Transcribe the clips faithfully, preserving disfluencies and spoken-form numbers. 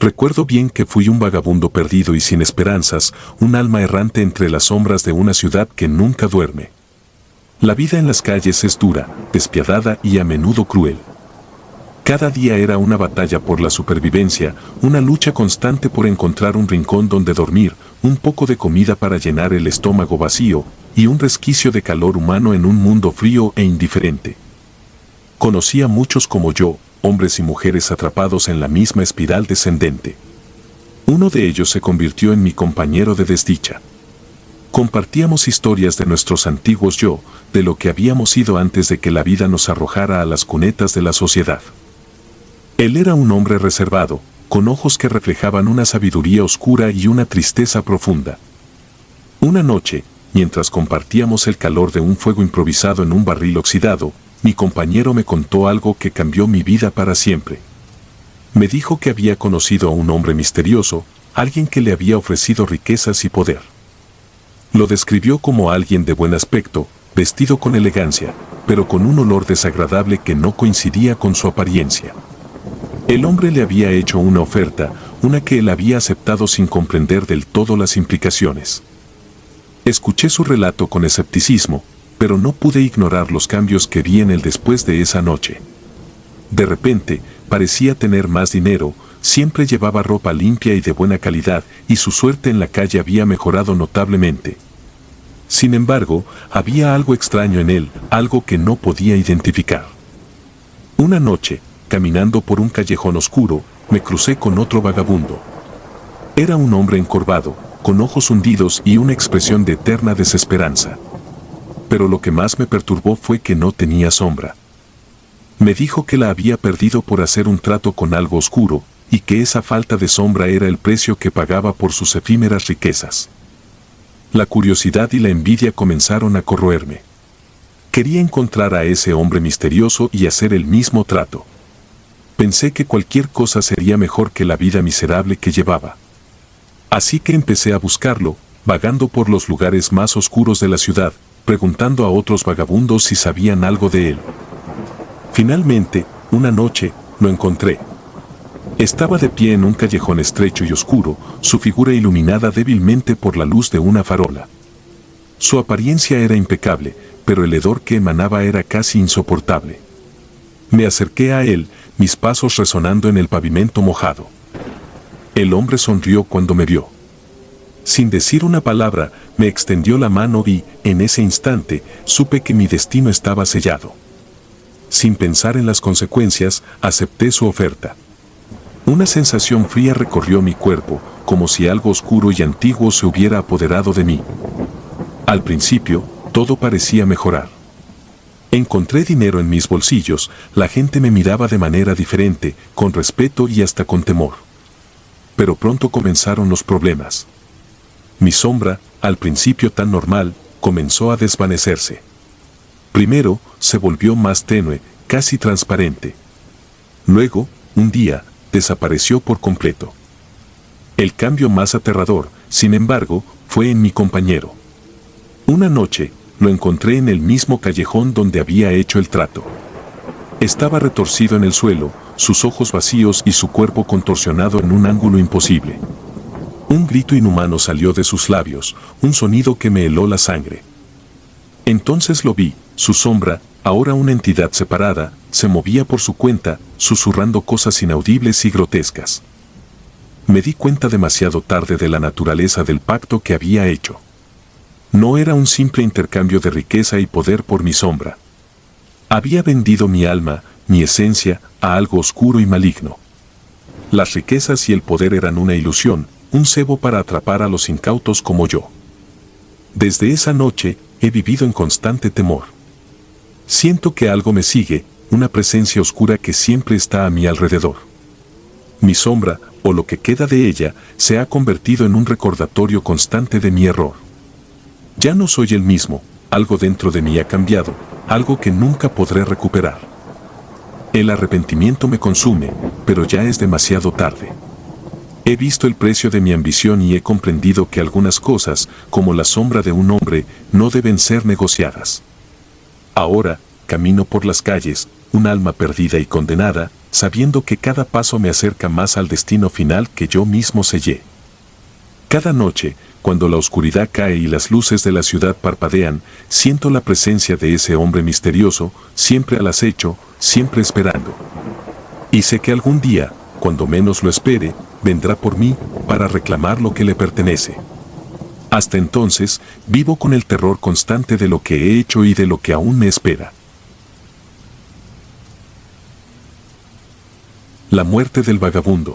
Recuerdo bien que fui un vagabundo perdido y sin esperanzas, un alma errante entre las sombras de una ciudad que nunca duerme. La vida en las calles es dura, despiadada y a menudo cruel. Cada día era una batalla por la supervivencia, una lucha constante por encontrar un rincón donde dormir, un poco de comida para llenar el estómago vacío y un resquicio de calor humano en un mundo frío e indiferente. Conocí a muchos como yo, hombres y mujeres atrapados en la misma espiral descendente. Uno de ellos se convirtió en mi compañero de desdicha. Compartíamos historias de nuestros antiguos yo, de lo que habíamos sido antes de que la vida nos arrojara a las cunetas de la sociedad. Él era un hombre reservado, con ojos que reflejaban una sabiduría oscura y una tristeza profunda. Una noche, mientras compartíamos el calor de un fuego improvisado en un barril oxidado, mi compañero me contó algo que cambió mi vida para siempre. Me dijo que había conocido a un hombre misterioso, alguien que le había ofrecido riquezas y poder. Lo describió como alguien de buen aspecto, vestido con elegancia, pero con un olor desagradable que no coincidía con su apariencia. El hombre le había hecho una oferta, una que él había aceptado sin comprender del todo las implicaciones. Escuché su relato con escepticismo, pero no pude ignorar los cambios que vi en él después de esa noche. De repente, parecía tener más dinero, siempre llevaba ropa limpia y de buena calidad, y su suerte en la calle había mejorado notablemente. Sin embargo, había algo extraño en él, algo que no podía identificar. Una noche, caminando por un callejón oscuro, me crucé con otro vagabundo. Era un hombre encorvado, con ojos hundidos y una expresión de eterna desesperanza. Pero lo que más me perturbó fue que no tenía sombra. Me dijo que la había perdido por hacer un trato con algo oscuro, y que esa falta de sombra era el precio que pagaba por sus efímeras riquezas. La curiosidad y la envidia comenzaron a corroerme. Quería encontrar a ese hombre misterioso y hacer el mismo trato. Pensé que cualquier cosa sería mejor que la vida miserable que llevaba. Así que empecé a buscarlo, vagando por los lugares más oscuros de la ciudad, preguntando a otros vagabundos si sabían algo de él. Finalmente, una noche, lo encontré. Estaba de pie en un callejón estrecho y oscuro, su figura iluminada débilmente por la luz de una farola. Su apariencia era impecable, pero el hedor que emanaba era casi insoportable. Me acerqué a él, mis pasos resonando en el pavimento mojado. El hombre sonrió cuando me vio. Sin decir una palabra, me extendió la mano y, en ese instante, supe que mi destino estaba sellado. Sin pensar en las consecuencias, acepté su oferta. Una sensación fría recorrió mi cuerpo, como si algo oscuro y antiguo se hubiera apoderado de mí. Al principio, todo parecía mejorar. Encontré dinero en mis bolsillos, la gente me miraba de manera diferente, con respeto y hasta con temor. Pero pronto comenzaron los problemas. Mi sombra, al principio tan normal, comenzó a desvanecerse. Primero, se volvió más tenue, casi transparente. Luego, un día, desapareció por completo. El cambio más aterrador, sin embargo, fue en mi compañero. Una noche, lo encontré en el mismo callejón donde había hecho el trato. Estaba retorcido en el suelo, sus ojos vacíos y su cuerpo contorsionado en un ángulo imposible. Un grito inhumano salió de sus labios, un sonido que me heló la sangre. Entonces lo vi, su sombra, ahora una entidad separada, se movía por su cuenta, susurrando cosas inaudibles y grotescas. Me di cuenta demasiado tarde de la naturaleza del pacto que había hecho. No era un simple intercambio de riqueza y poder por mi sombra. Había vendido mi alma, mi esencia, a algo oscuro y maligno. Las riquezas y el poder eran una ilusión, un cebo para atrapar a los incautos como yo. Desde esa noche, he vivido en constante temor. Siento que algo me sigue, una presencia oscura que siempre está a mi alrededor. Mi sombra, o lo que queda de ella, se ha convertido en un recordatorio constante de mi error. Ya no soy el mismo, algo dentro de mí ha cambiado, algo que nunca podré recuperar. El arrepentimiento me consume, pero ya es demasiado tarde. He visto el precio de mi ambición y he comprendido que algunas cosas, como la sombra de un hombre, no deben ser negociadas. Ahora, camino por las calles, un alma perdida y condenada, sabiendo que cada paso me acerca más al destino final que yo mismo sellé. Cada noche, cuando la oscuridad cae y las luces de la ciudad parpadean, siento la presencia de ese hombre misterioso, siempre al acecho, siempre esperando. Y sé que algún día, cuando menos lo espere, vendrá por mí para reclamar lo que le pertenece. Hasta entonces, vivo con el terror constante de lo que he hecho y de lo que aún me espera. La muerte del vagabundo.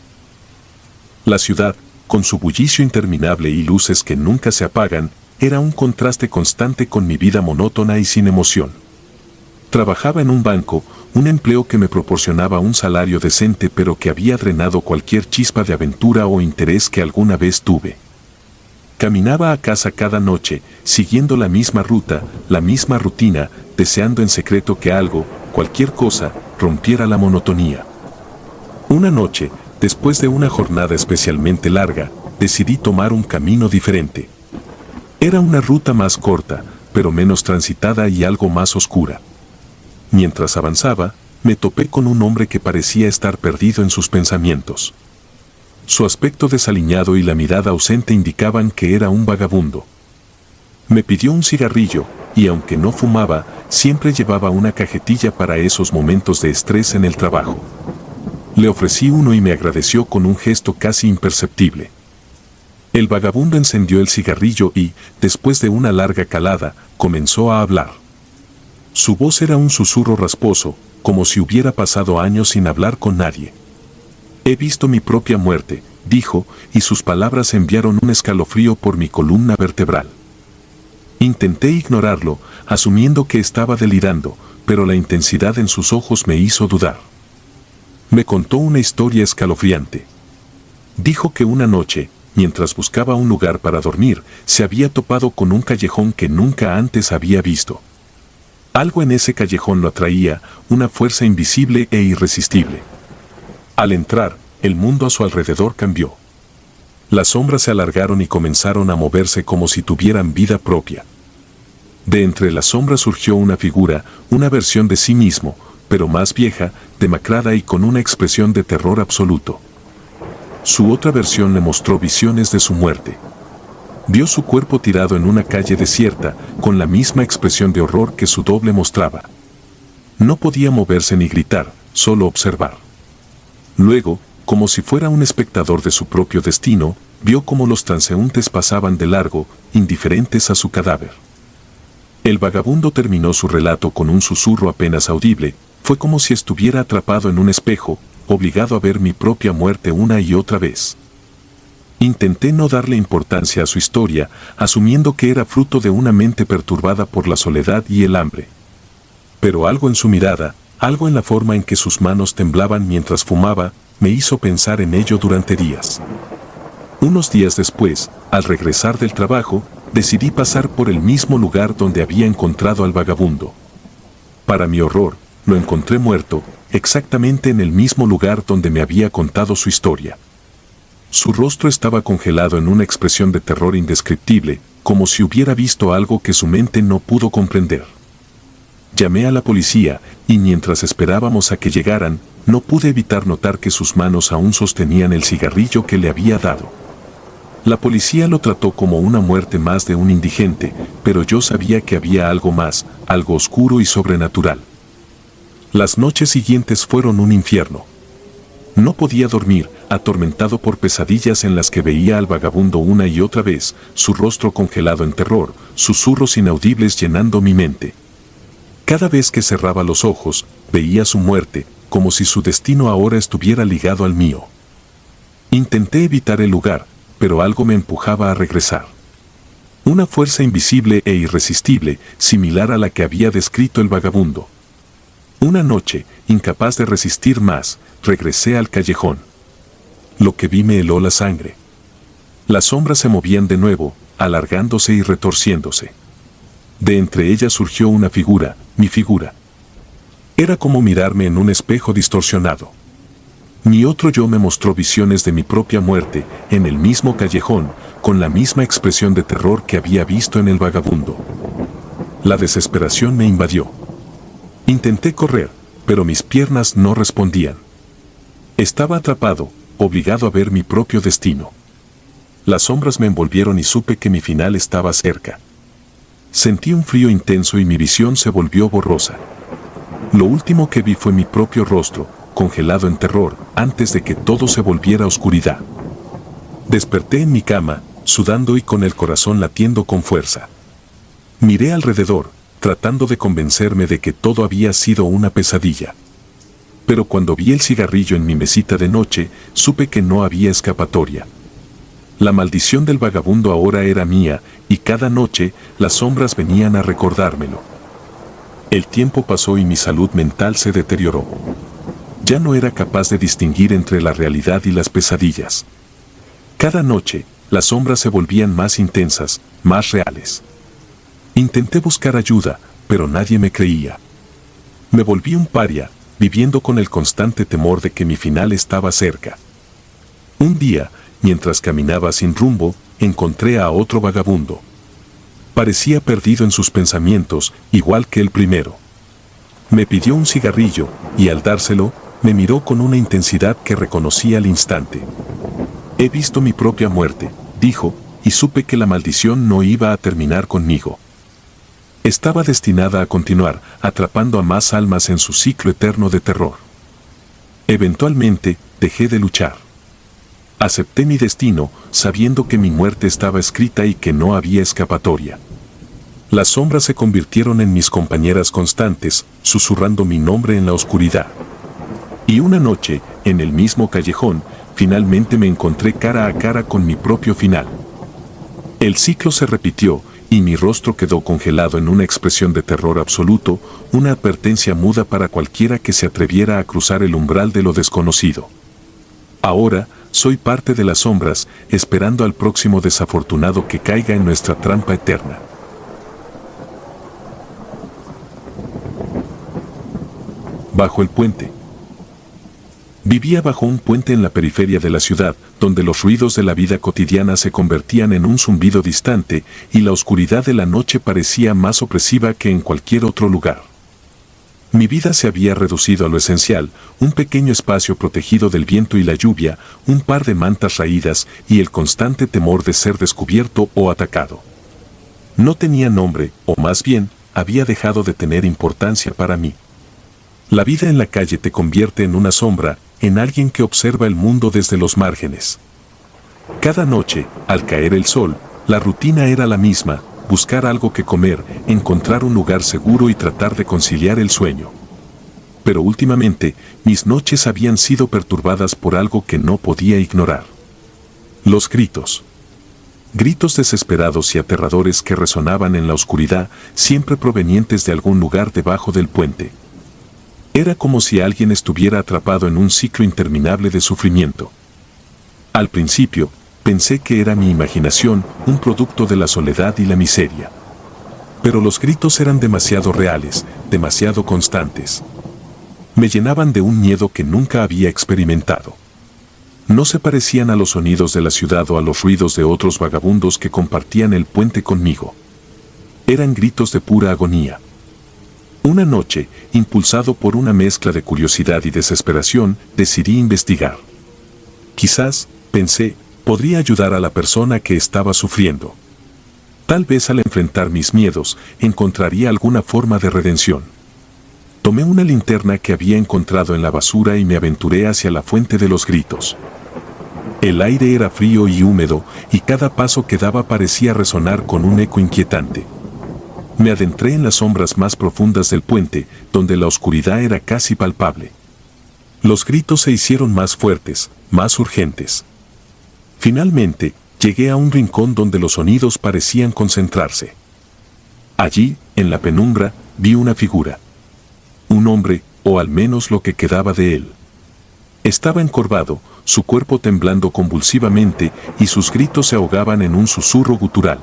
La ciudad, con su bullicio interminable y luces que nunca se apagan, era un contraste constante con mi vida monótona y sin emoción. Trabajaba en un banco, un empleo que me proporcionaba un salario decente pero que había drenado cualquier chispa de aventura o interés que alguna vez tuve. Caminaba a casa cada noche, siguiendo la misma ruta, la misma rutina, deseando en secreto que algo, cualquier cosa, rompiera la monotonía. Una noche, después de una jornada especialmente larga, decidí tomar un camino diferente. Era una ruta más corta, pero menos transitada y algo más oscura. Mientras avanzaba, me topé con un hombre que parecía estar perdido en sus pensamientos. Su aspecto desaliñado y la mirada ausente indicaban que era un vagabundo. Me pidió un cigarrillo, y aunque no fumaba, siempre llevaba una cajetilla para esos momentos de estrés en el trabajo. Le ofrecí uno y me agradeció con un gesto casi imperceptible. El vagabundo encendió el cigarrillo y, después de una larga calada, comenzó a hablar. Su voz era un susurro rasposo, como si hubiera pasado años sin hablar con nadie. He visto mi propia muerte, dijo, y sus palabras enviaron un escalofrío por mi columna vertebral. Intenté ignorarlo, asumiendo que estaba delirando, pero la intensidad en sus ojos me hizo dudar. Me contó una historia escalofriante. Dijo que una noche, mientras buscaba un lugar para dormir, se había topado con un callejón que nunca antes había visto. Algo en ese callejón lo atraía, una fuerza invisible e irresistible. Al entrar, el mundo a su alrededor cambió. Las sombras se alargaron y comenzaron a moverse como si tuvieran vida propia. De entre las sombras surgió una figura, una versión de sí mismo, pero más vieja, demacrada y con una expresión de terror absoluto. Su otra versión le mostró visiones de su muerte. Vio su cuerpo tirado en una calle desierta, con la misma expresión de horror que su doble mostraba. No podía moverse ni gritar, solo observar. Luego, como si fuera un espectador de su propio destino, vio cómo los transeúntes pasaban de largo, indiferentes a su cadáver. El vagabundo terminó su relato con un susurro apenas audible. Fue como si estuviera atrapado en un espejo, obligado a ver mi propia muerte una y otra vez. Intenté no darle importancia a su historia, asumiendo que era fruto de una mente perturbada por la soledad y el hambre. Pero algo en su mirada, algo en la forma en que sus manos temblaban mientras fumaba, me hizo pensar en ello durante días. Unos días después, al regresar del trabajo, decidí pasar por el mismo lugar donde había encontrado al vagabundo. Para mi horror, lo encontré muerto, exactamente en el mismo lugar donde me había contado su historia. Su rostro estaba congelado en una expresión de terror indescriptible, como si hubiera visto algo que su mente no pudo comprender. Llamé a la policía, y mientras esperábamos a que llegaran, no pude evitar notar que sus manos aún sostenían el cigarrillo que le había dado. La policía lo trató como una muerte más de un indigente, pero yo sabía que había algo más, algo oscuro y sobrenatural. Las noches siguientes fueron un infierno. No podía dormir, atormentado por pesadillas en las que veía al vagabundo una y otra vez, su rostro congelado en terror, susurros inaudibles llenando mi mente. Cada vez que cerraba los ojos, veía su muerte, como si su destino ahora estuviera ligado al mío. Intenté evitar el lugar, pero algo me empujaba a regresar. Una fuerza invisible e irresistible, similar a la que había descrito el vagabundo. Una noche, incapaz de resistir más, regresé al callejón. Lo que vi me heló la sangre. Las sombras se movían de nuevo, alargándose y retorciéndose. De entre ellas surgió una figura, mi figura. Era como mirarme en un espejo distorsionado. Mi otro yo me mostró visiones de mi propia muerte, en el mismo callejón, con la misma expresión de terror que había visto en el vagabundo. La desesperación me invadió. Intenté correr, pero mis piernas no respondían. Estaba atrapado, obligado a ver mi propio destino. Las sombras me envolvieron y supe que mi final estaba cerca. Sentí un frío intenso y mi visión se volvió borrosa. Lo último que vi fue mi propio rostro, congelado en terror, antes de que todo se volviera oscuridad. Desperté en mi cama, sudando y con el corazón latiendo con fuerza. Miré alrededor, tratando de convencerme de que todo había sido una pesadilla. Pero cuando vi el cigarrillo en mi mesita de noche, supe que no había escapatoria. La maldición del vagabundo ahora era mía, y cada noche las sombras venían a recordármelo. El tiempo pasó y mi salud mental se deterioró. Ya no era capaz de distinguir entre la realidad y las pesadillas. Cada noche, las sombras se volvían más intensas, más reales. Intenté buscar ayuda, pero nadie me creía. Me volví un paria, viviendo con el constante temor de que mi final estaba cerca. Un día, mientras caminaba sin rumbo, encontré a otro vagabundo. Parecía perdido en sus pensamientos, igual que el primero. Me pidió un cigarrillo, y al dárselo, me miró con una intensidad que reconocí al instante. He visto mi propia muerte, dijo, y supe que la maldición no iba a terminar conmigo. Estaba destinada a continuar, atrapando a más almas en su ciclo eterno de terror. Eventualmente, dejé de luchar. Acepté mi destino, sabiendo que mi muerte estaba escrita y que no había escapatoria. Las sombras se convirtieron en mis compañeras constantes, susurrando mi nombre en la oscuridad. Y una noche, en el mismo callejón, finalmente me encontré cara a cara con mi propio final. El ciclo se repitió, y mi rostro quedó congelado en una expresión de terror absoluto, una advertencia muda para cualquiera que se atreviera a cruzar el umbral de lo desconocido. Ahora, soy parte de las sombras, esperando al próximo desafortunado que caiga en nuestra trampa eterna. Bajo el puente. Vivía bajo un puente en la periferia de la ciudad, donde los ruidos de la vida cotidiana se convertían en un zumbido distante, y la oscuridad de la noche parecía más opresiva que en cualquier otro lugar. Mi vida se había reducido a lo esencial, un pequeño espacio protegido del viento y la lluvia, un par de mantas raídas y el constante temor de ser descubierto o atacado. No tenía nombre, o más bien, había dejado de tener importancia para mí. La vida en la calle te convierte en una sombra, en alguien que observa el mundo desde los márgenes. Cada noche, al caer el sol, la rutina era la misma: buscar algo que comer, encontrar un lugar seguro y tratar de conciliar el sueño. Pero últimamente, mis noches habían sido perturbadas por algo que no podía ignorar. Los gritos. Gritos desesperados y aterradores que resonaban en la oscuridad, siempre provenientes de algún lugar debajo del puente. Era como si alguien estuviera atrapado en un ciclo interminable de sufrimiento. Al principio, pensé que era mi imaginación, un producto de la soledad y la miseria. Pero los gritos eran demasiado reales, demasiado constantes. Me llenaban de un miedo que nunca había experimentado. No se parecían a los sonidos de la ciudad o a los ruidos de otros vagabundos que compartían el puente conmigo. Eran gritos de pura agonía. Una noche, impulsado por una mezcla de curiosidad y desesperación, decidí investigar. Quizás, pensé, podría ayudar a la persona que estaba sufriendo. Tal vez al enfrentar mis miedos, encontraría alguna forma de redención. Tomé una linterna que había encontrado en la basura y me aventuré hacia la fuente de los gritos. El aire era frío y húmedo, y cada paso que daba parecía resonar con un eco inquietante. Me adentré en las sombras más profundas del puente, donde la oscuridad era casi palpable. Los gritos se hicieron más fuertes, más urgentes. Finalmente, llegué a un rincón donde los sonidos parecían concentrarse. Allí, en la penumbra, vi una figura. Un hombre, o al menos lo que quedaba de él. Estaba encorvado, su cuerpo temblando convulsivamente, y sus gritos se ahogaban en un susurro gutural.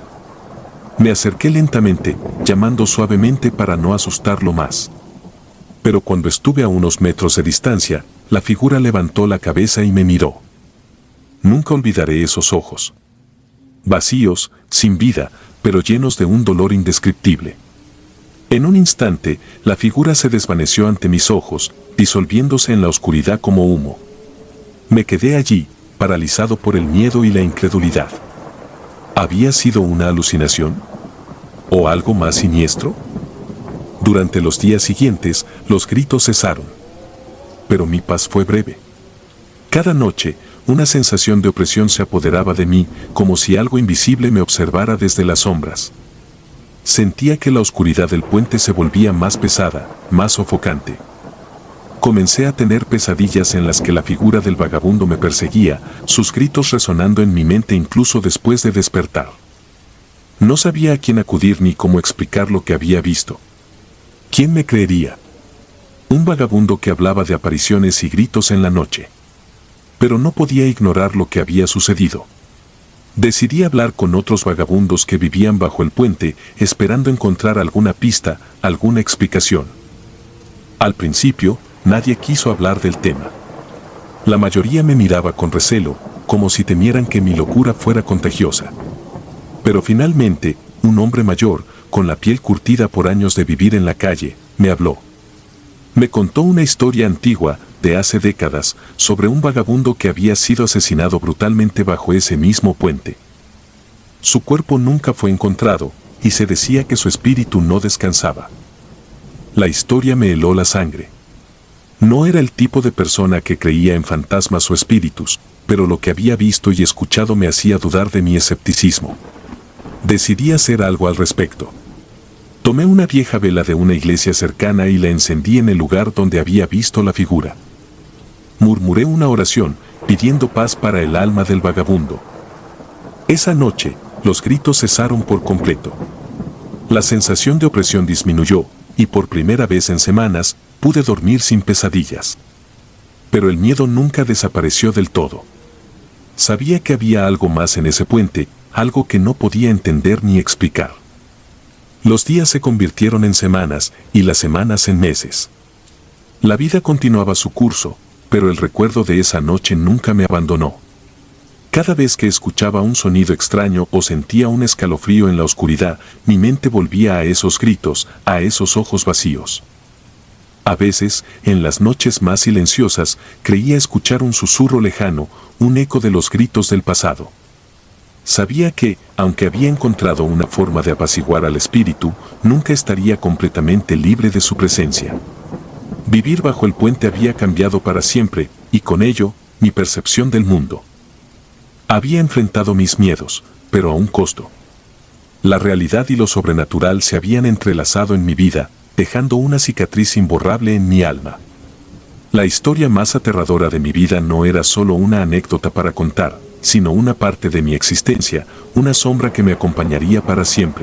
Me acerqué lentamente, llamando suavemente para no asustarlo más. Pero cuando estuve a unos metros de distancia, la figura levantó la cabeza y me miró. Nunca olvidaré esos ojos. Vacíos, sin vida, pero llenos de un dolor indescriptible. En un instante, la figura se desvaneció ante mis ojos, disolviéndose en la oscuridad como humo. Me quedé allí, paralizado por el miedo y la incredulidad. ¿Había sido una alucinación? ¿O algo más siniestro? Durante los días siguientes, los gritos cesaron. Pero mi paz fue breve. Cada noche, una sensación de opresión se apoderaba de mí, como si algo invisible me observara desde las sombras. Sentía que la oscuridad del puente se volvía más pesada, más sofocante. Comencé a tener pesadillas en las que la figura del vagabundo me perseguía, sus gritos resonando en mi mente incluso después de despertar. No sabía a quién acudir ni cómo explicar lo que había visto. ¿Quién me creería? Un vagabundo que hablaba de apariciones y gritos en la noche. Pero no podía ignorar lo que había sucedido. Decidí hablar con otros vagabundos que vivían bajo el puente, esperando encontrar alguna pista, alguna explicación. Al principio, nadie quiso hablar del tema. La mayoría me miraba con recelo, como si temieran que mi locura fuera contagiosa. Pero finalmente, un hombre mayor, con la piel curtida por años de vivir en la calle, me habló. Me contó una historia antigua, de hace décadas, sobre un vagabundo que había sido asesinado brutalmente bajo ese mismo puente. Su cuerpo nunca fue encontrado, y se decía que su espíritu no descansaba. La historia me heló la sangre. No era el tipo de persona que creía en fantasmas o espíritus, pero lo que había visto y escuchado me hacía dudar de mi escepticismo. Decidí hacer algo al respecto. Tomé una vieja vela de una iglesia cercana y la encendí en el lugar donde había visto la figura. Murmuré una oración, pidiendo paz para el alma del vagabundo. Esa noche, los gritos cesaron por completo. La sensación de opresión disminuyó, y por primera vez en semanas, pude dormir sin pesadillas. Pero el miedo nunca desapareció del todo. Sabía que había algo más en ese puente, algo que no podía entender ni explicar. Los días se convirtieron en semanas, y las semanas en meses. La vida continuaba su curso, pero el recuerdo de esa noche nunca me abandonó. Cada vez que escuchaba un sonido extraño o sentía un escalofrío en la oscuridad, mi mente volvía a esos gritos, a esos ojos vacíos. A veces, en las noches más silenciosas, creía escuchar un susurro lejano, un eco de los gritos del pasado. Sabía que, aunque había encontrado una forma de apaciguar al espíritu, nunca estaría completamente libre de su presencia. Vivir bajo el puente había cambiado para siempre, y con ello, mi percepción del mundo. Había enfrentado mis miedos, pero a un costo. La realidad y lo sobrenatural se habían entrelazado en mi vida, dejando una cicatriz imborrable en mi alma. La historia más aterradora de mi vida no era solo una anécdota para contar, sino una parte de mi existencia, una sombra que me acompañaría para siempre.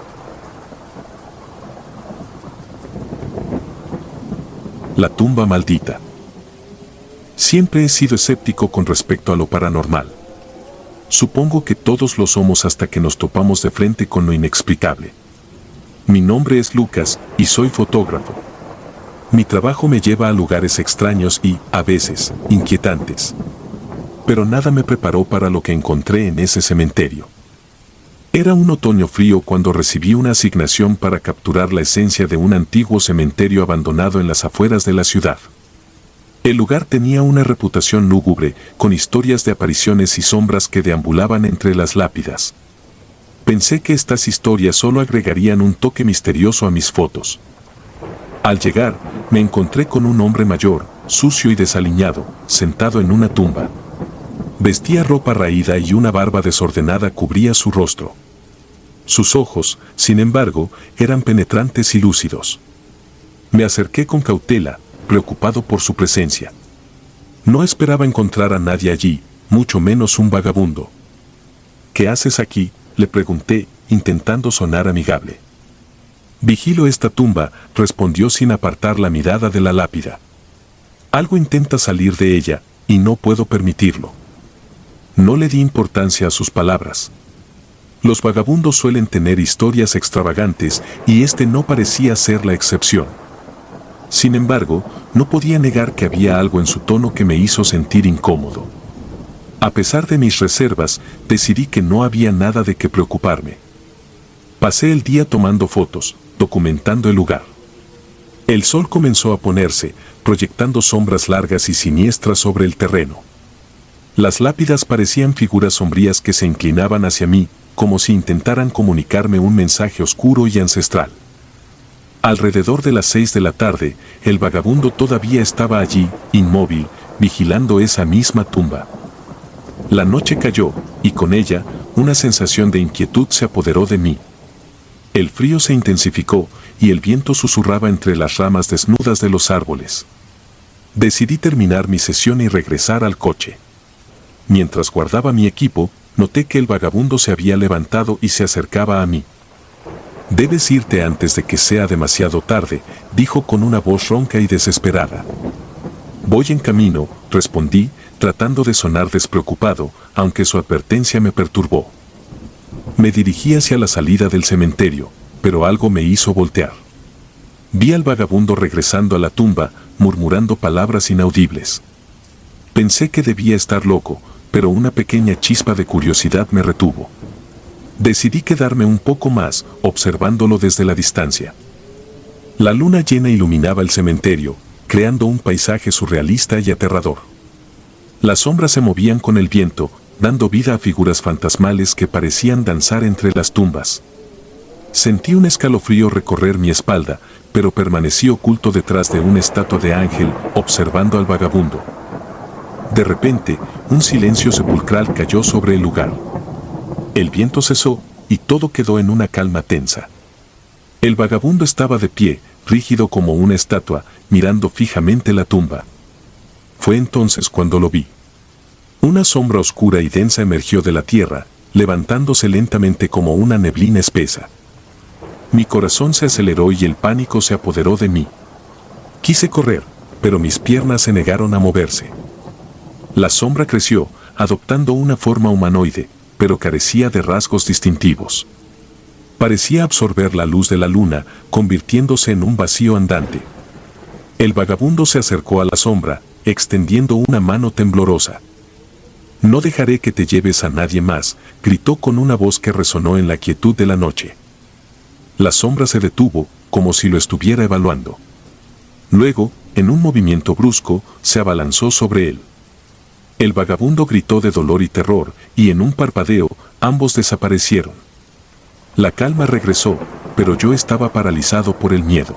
La tumba maldita. Siempre he sido escéptico con respecto a lo paranormal. Supongo que todos lo somos hasta que nos topamos de frente con lo inexplicable. Mi nombre es Lucas, y soy fotógrafo. Mi trabajo me lleva a lugares extraños y, a veces, inquietantes. Pero nada me preparó para lo que encontré en ese cementerio. Era un otoño frío cuando recibí una asignación para capturar la esencia de un antiguo cementerio abandonado en las afueras de la ciudad. El lugar tenía una reputación lúgubre, con historias de apariciones y sombras que deambulaban entre las lápidas. Pensé que estas historias solo agregarían un toque misterioso a mis fotos. Al llegar, me encontré con un hombre mayor, sucio y desaliñado, sentado en una tumba. Vestía ropa raída y una barba desordenada cubría su rostro. Sus ojos, sin embargo, eran penetrantes y lúcidos. Me acerqué con cautela, preocupado por su presencia. No esperaba encontrar a nadie allí, mucho menos un vagabundo. ¿Qué haces aquí?, le pregunté, intentando sonar amigable. Vigilo esta tumba, respondió sin apartar la mirada de la lápida. Algo intenta salir de ella, y no puedo permitirlo. No le di importancia a sus palabras. Los vagabundos suelen tener historias extravagantes, y este no parecía ser la excepción. Sin embargo, no podía negar que había algo en su tono que me hizo sentir incómodo. A pesar de mis reservas, decidí que no había nada de qué preocuparme. Pasé el día tomando fotos, documentando el lugar. El sol comenzó a ponerse, proyectando sombras largas y siniestras sobre el terreno. Las lápidas parecían figuras sombrías que se inclinaban hacia mí, como si intentaran comunicarme un mensaje oscuro y ancestral. Alrededor de las seis de la tarde, el vagabundo todavía estaba allí, inmóvil, vigilando esa misma tumba. La noche cayó, y con ella, una sensación de inquietud se apoderó de mí. El frío se intensificó, y el viento susurraba entre las ramas desnudas de los árboles. Decidí terminar mi sesión y regresar al coche. Mientras guardaba mi equipo, noté que el vagabundo se había levantado y se acercaba a mí. «Debes irte antes de que sea demasiado tarde», dijo con una voz ronca y desesperada. «Voy en camino», respondí, tratando de sonar despreocupado, aunque su advertencia me perturbó. Me dirigí hacia la salida del cementerio, pero algo me hizo voltear. Vi al vagabundo regresando a la tumba, murmurando palabras inaudibles. Pensé que debía estar loco, pero una pequeña chispa de curiosidad me retuvo. Decidí quedarme un poco más, observándolo desde la distancia. La luna llena iluminaba el cementerio, creando un paisaje surrealista y aterrador. Las sombras se movían con el viento, dando vida a figuras fantasmales que parecían danzar entre las tumbas. Sentí un escalofrío recorrer mi espalda, pero permanecí oculto detrás de una estatua de ángel, observando al vagabundo. De repente, un silencio sepulcral cayó sobre el lugar. El viento cesó, y todo quedó en una calma tensa. El vagabundo estaba de pie, rígido como una estatua, mirando fijamente la tumba. Fue entonces cuando lo vi. Una sombra oscura y densa emergió de la tierra, levantándose lentamente como una neblina espesa. Mi corazón se aceleró y el pánico se apoderó de mí. Quise correr, pero mis piernas se negaron a moverse. La sombra creció, adoptando una forma humanoide, pero carecía de rasgos distintivos. Parecía absorber la luz de la luna, convirtiéndose en un vacío andante. El vagabundo se acercó a la sombra, extendiendo una mano temblorosa. «No dejaré que te lleves a nadie más», gritó con una voz que resonó en la quietud de la noche. La sombra se detuvo, como si lo estuviera evaluando. Luego, en un movimiento brusco, se abalanzó sobre él. El vagabundo gritó de dolor y terror, y en un parpadeo, ambos desaparecieron. La calma regresó, pero yo estaba paralizado por el miedo.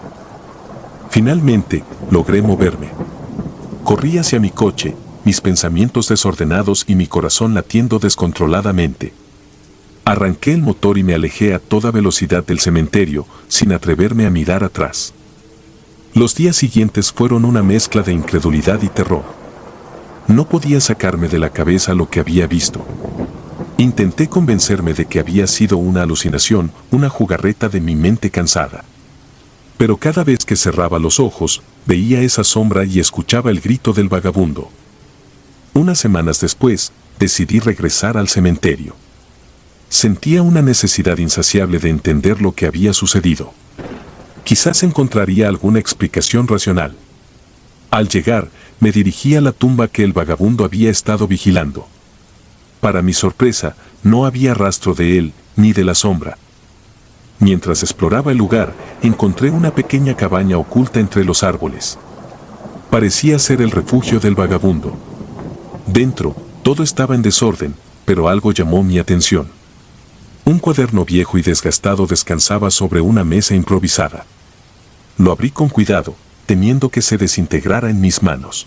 Finalmente, logré moverme. Corrí hacia mi coche, mis pensamientos desordenados y mi corazón latiendo descontroladamente. Arranqué el motor y me alejé a toda velocidad del cementerio, sin atreverme a mirar atrás. Los días siguientes fueron una mezcla de incredulidad y terror. No podía sacarme de la cabeza lo que había visto. Intenté convencerme de que había sido una alucinación, una jugarreta de mi mente cansada. Pero cada vez que cerraba los ojos, veía esa sombra y escuchaba el grito del vagabundo. Unas semanas después, decidí regresar al cementerio. Sentía una necesidad insaciable de entender lo que había sucedido. Quizás encontraría alguna explicación racional. Al llegar, me dirigí a la tumba que el vagabundo había estado vigilando. Para mi sorpresa, no había rastro de él, ni de la sombra. Mientras exploraba el lugar, encontré una pequeña cabaña oculta entre los árboles. Parecía ser el refugio del vagabundo. Dentro, todo estaba en desorden, pero algo llamó mi atención. Un cuaderno viejo y desgastado descansaba sobre una mesa improvisada. Lo abrí con cuidado, temiendo que se desintegrara en mis manos.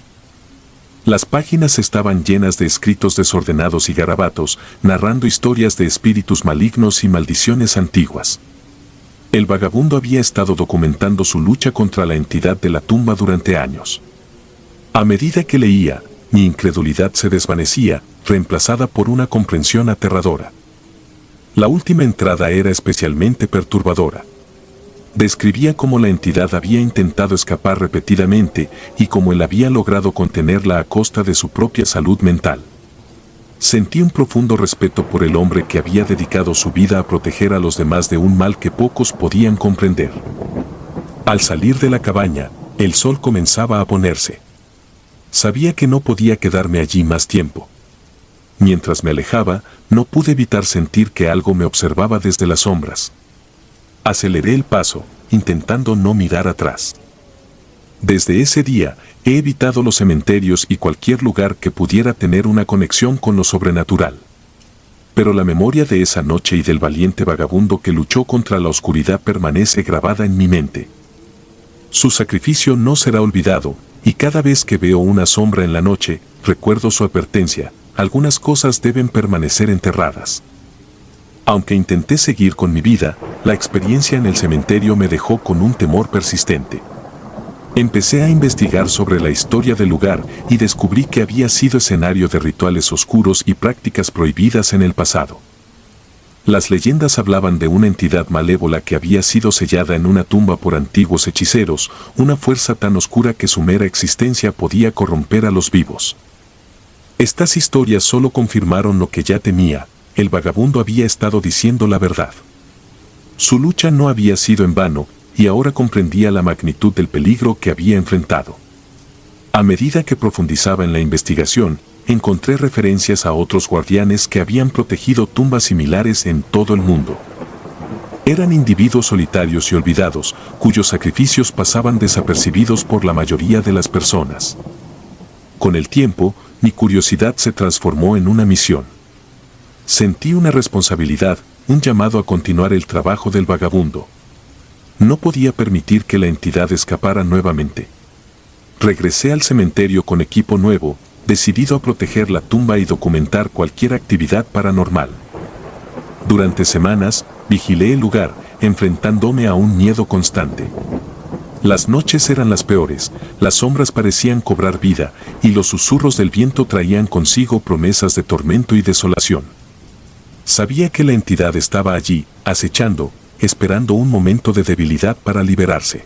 Las páginas estaban llenas de escritos desordenados y garabatos, narrando historias de espíritus malignos y maldiciones antiguas. El vagabundo había estado documentando su lucha contra la entidad de la tumba durante años. A medida que leía, mi incredulidad se desvanecía, reemplazada por una comprensión aterradora. La última entrada era especialmente perturbadora. Describía cómo la entidad había intentado escapar repetidamente y cómo él había logrado contenerla a costa de su propia salud mental. Sentí un profundo respeto por el hombre que había dedicado su vida a proteger a los demás de un mal que pocos podían comprender. Al salir de la cabaña, el sol comenzaba a ponerse. Sabía que no podía quedarme allí más tiempo. Mientras me alejaba, no pude evitar sentir que algo me observaba desde las sombras. Aceleré el paso, intentando no mirar atrás. Desde ese día, he evitado los cementerios y cualquier lugar que pudiera tener una conexión con lo sobrenatural. Pero la memoria de esa noche y del valiente vagabundo que luchó contra la oscuridad permanece grabada en mi mente. Su sacrificio no será olvidado, y cada vez que veo una sombra en la noche, recuerdo su advertencia: algunas cosas deben permanecer enterradas. Aunque intenté seguir con mi vida, la experiencia en el cementerio me dejó con un temor persistente. Empecé a investigar sobre la historia del lugar y descubrí que había sido escenario de rituales oscuros y prácticas prohibidas en el pasado. Las leyendas hablaban de una entidad malévola que había sido sellada en una tumba por antiguos hechiceros, una fuerza tan oscura que su mera existencia podía corromper a los vivos. Estas historias solo confirmaron lo que ya temía: el vagabundo había estado diciendo la verdad. Su lucha no había sido en vano, y ahora comprendía la magnitud del peligro que había enfrentado. A medida que profundizaba en la investigación, encontré referencias a otros guardianes que habían protegido tumbas similares en todo el mundo. Eran individuos solitarios y olvidados, cuyos sacrificios pasaban desapercibidos por la mayoría de las personas. Con el tiempo, mi curiosidad se transformó en una misión. Sentí una responsabilidad, un llamado a continuar el trabajo del vagabundo. No podía permitir que la entidad escapara nuevamente. Regresé al cementerio con equipo nuevo, decidido a proteger la tumba y documentar cualquier actividad paranormal. Durante semanas, vigilé el lugar, enfrentándome a un miedo constante. Las noches eran las peores, las sombras parecían cobrar vida, y los susurros del viento traían consigo promesas de tormento y desolación. Sabía que la entidad estaba allí, acechando, esperando un momento de debilidad para liberarse.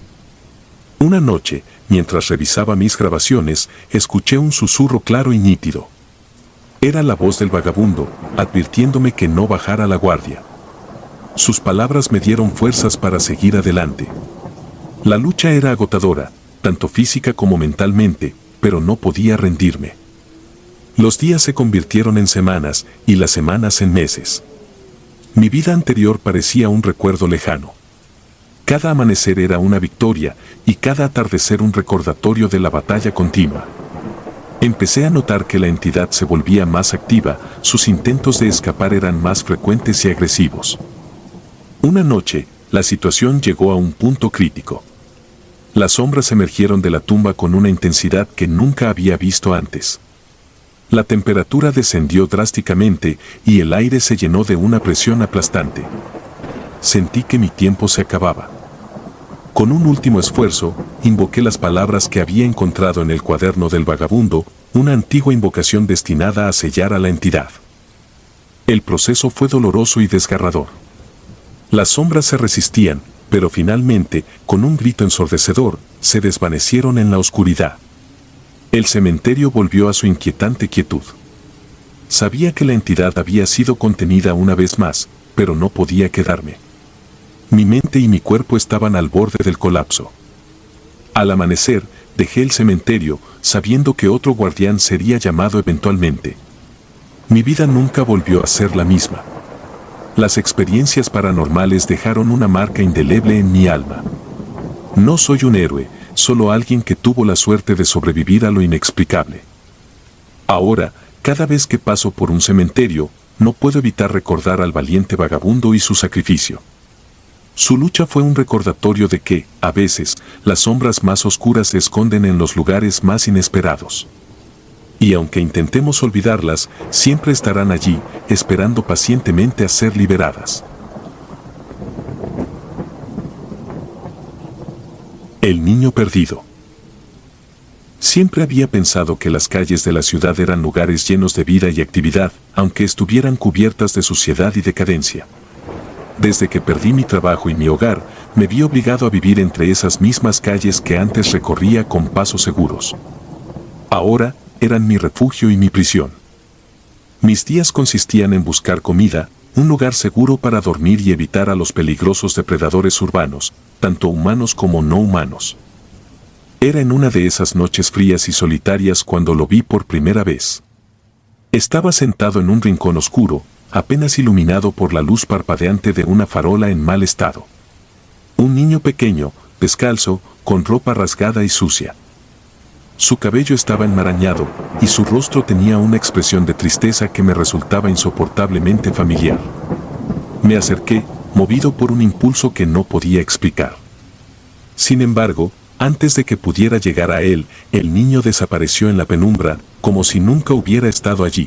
Una noche, mientras revisaba mis grabaciones, escuché un susurro claro y nítido. Era la voz del vagabundo, advirtiéndome que no bajara la guardia. Sus palabras me dieron fuerzas para seguir adelante. La lucha era agotadora, tanto física como mentalmente, pero no podía rendirme. Los días se convirtieron en semanas, y las semanas en meses. Mi vida anterior parecía un recuerdo lejano. Cada amanecer era una victoria, y cada atardecer un recordatorio de la batalla continua. Empecé a notar que la entidad se volvía más activa, sus intentos de escapar eran más frecuentes y agresivos. Una noche, la situación llegó a un punto crítico. Las sombras emergieron de la tumba con una intensidad que nunca había visto antes. La temperatura descendió drásticamente y el aire se llenó de una presión aplastante. Sentí que mi tiempo se acababa. Con un último esfuerzo, invoqué las palabras que había encontrado en el cuaderno del vagabundo, una antigua invocación destinada a sellar a la entidad. El proceso fue doloroso y desgarrador. Las sombras se resistían, pero finalmente, con un grito ensordecedor, se desvanecieron en la oscuridad. El cementerio volvió a su inquietante quietud. Sabía que la entidad había sido contenida una vez más, pero no podía quedarme. Mi mente y mi cuerpo estaban al borde del colapso. Al amanecer, dejé el cementerio, sabiendo que otro guardián sería llamado eventualmente. Mi vida nunca volvió a ser la misma. Las experiencias paranormales dejaron una marca indeleble en mi alma. No soy un héroe, solo alguien que tuvo la suerte de sobrevivir a lo inexplicable. Ahora, cada vez que paso por un cementerio, no puedo evitar recordar al valiente vagabundo y su sacrificio. Su lucha fue un recordatorio de que, a veces, las sombras más oscuras se esconden en los lugares más inesperados. Y aunque intentemos olvidarlas, siempre estarán allí, esperando pacientemente a ser liberadas. El niño perdido. Siempre había pensado que las calles de la ciudad eran lugares llenos de vida y actividad, aunque estuvieran cubiertas de suciedad y decadencia. Desde que perdí mi trabajo y mi hogar, me vi obligado a vivir entre esas mismas calles que antes recorría con pasos seguros. Ahora, eran mi refugio y mi prisión. Mis días consistían en buscar comida, un lugar seguro para dormir y evitar a los peligrosos depredadores urbanos, tanto humanos como no humanos. Era en una de esas noches frías y solitarias cuando lo vi por primera vez. Estaba sentado en un rincón oscuro, apenas iluminado por la luz parpadeante de una farola en mal estado. Un niño pequeño, descalzo, con ropa rasgada y sucia. Su cabello estaba enmarañado, y su rostro tenía una expresión de tristeza que me resultaba insoportablemente familiar. Me acerqué, movido por un impulso que no podía explicar. Sin embargo, antes de que pudiera llegar a él, el niño desapareció en la penumbra, como si nunca hubiera estado allí.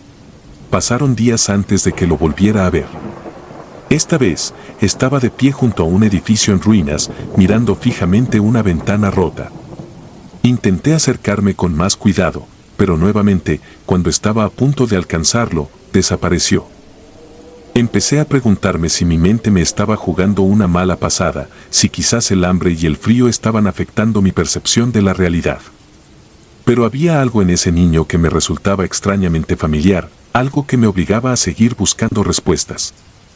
Pasaron días antes de que lo volviera a ver. Esta vez, estaba de pie junto a un edificio en ruinas, mirando fijamente una ventana rota. Intenté acercarme con más cuidado, pero nuevamente, cuando estaba a punto de alcanzarlo, desapareció. Empecé a preguntarme si mi mente me estaba jugando una mala pasada, si quizás el hambre y el frío estaban afectando mi percepción de la realidad. Pero había algo en ese niño que me resultaba extrañamente familiar, algo que me obligaba a seguir buscando respuestas.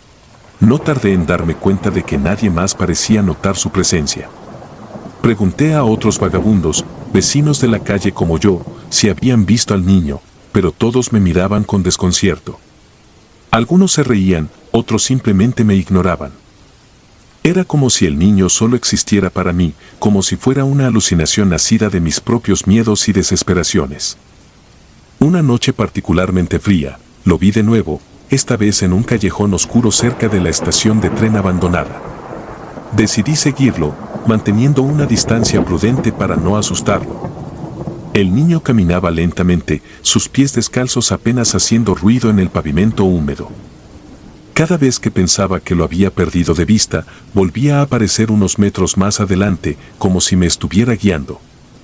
No tardé en darme cuenta de que nadie más parecía notar su presencia. Pregunté a otros vagabundos, vecinos de la calle como yo, si habían visto al niño, pero todos me miraban con desconcierto. Algunos se reían, otros simplemente me ignoraban. Era como si el niño solo existiera para mí, como si fuera una alucinación nacida de mis propios miedos y desesperaciones. Una noche particularmente fría, lo vi de nuevo, esta vez en un callejón oscuro cerca de la estación de tren abandonada. Decidí seguirlo, manteniendo una distancia prudente para no asustarlo. El niño caminaba lentamente, sus pies descalzos apenas haciendo ruido en el pavimento húmedo. Cada vez que pensaba que lo había perdido de vista, volvía a aparecer unos metros más adelante, como si me estuviera guiando.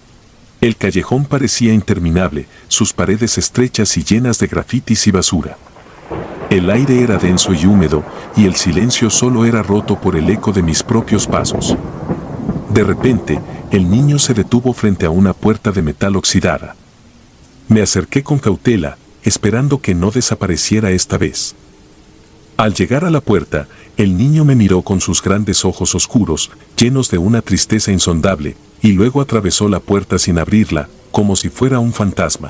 El callejón parecía interminable, sus paredes estrechas y llenas de grafitis y basura. El aire era denso y húmedo, y el silencio solo era roto por el eco de mis propios pasos. De repente, el niño se detuvo frente a una puerta de metal oxidada. Me acerqué con cautela, esperando que no desapareciera esta vez. Al llegar a la puerta, el niño me miró con sus grandes ojos oscuros, llenos de una tristeza insondable, y luego atravesó la puerta sin abrirla, como si fuera un fantasma.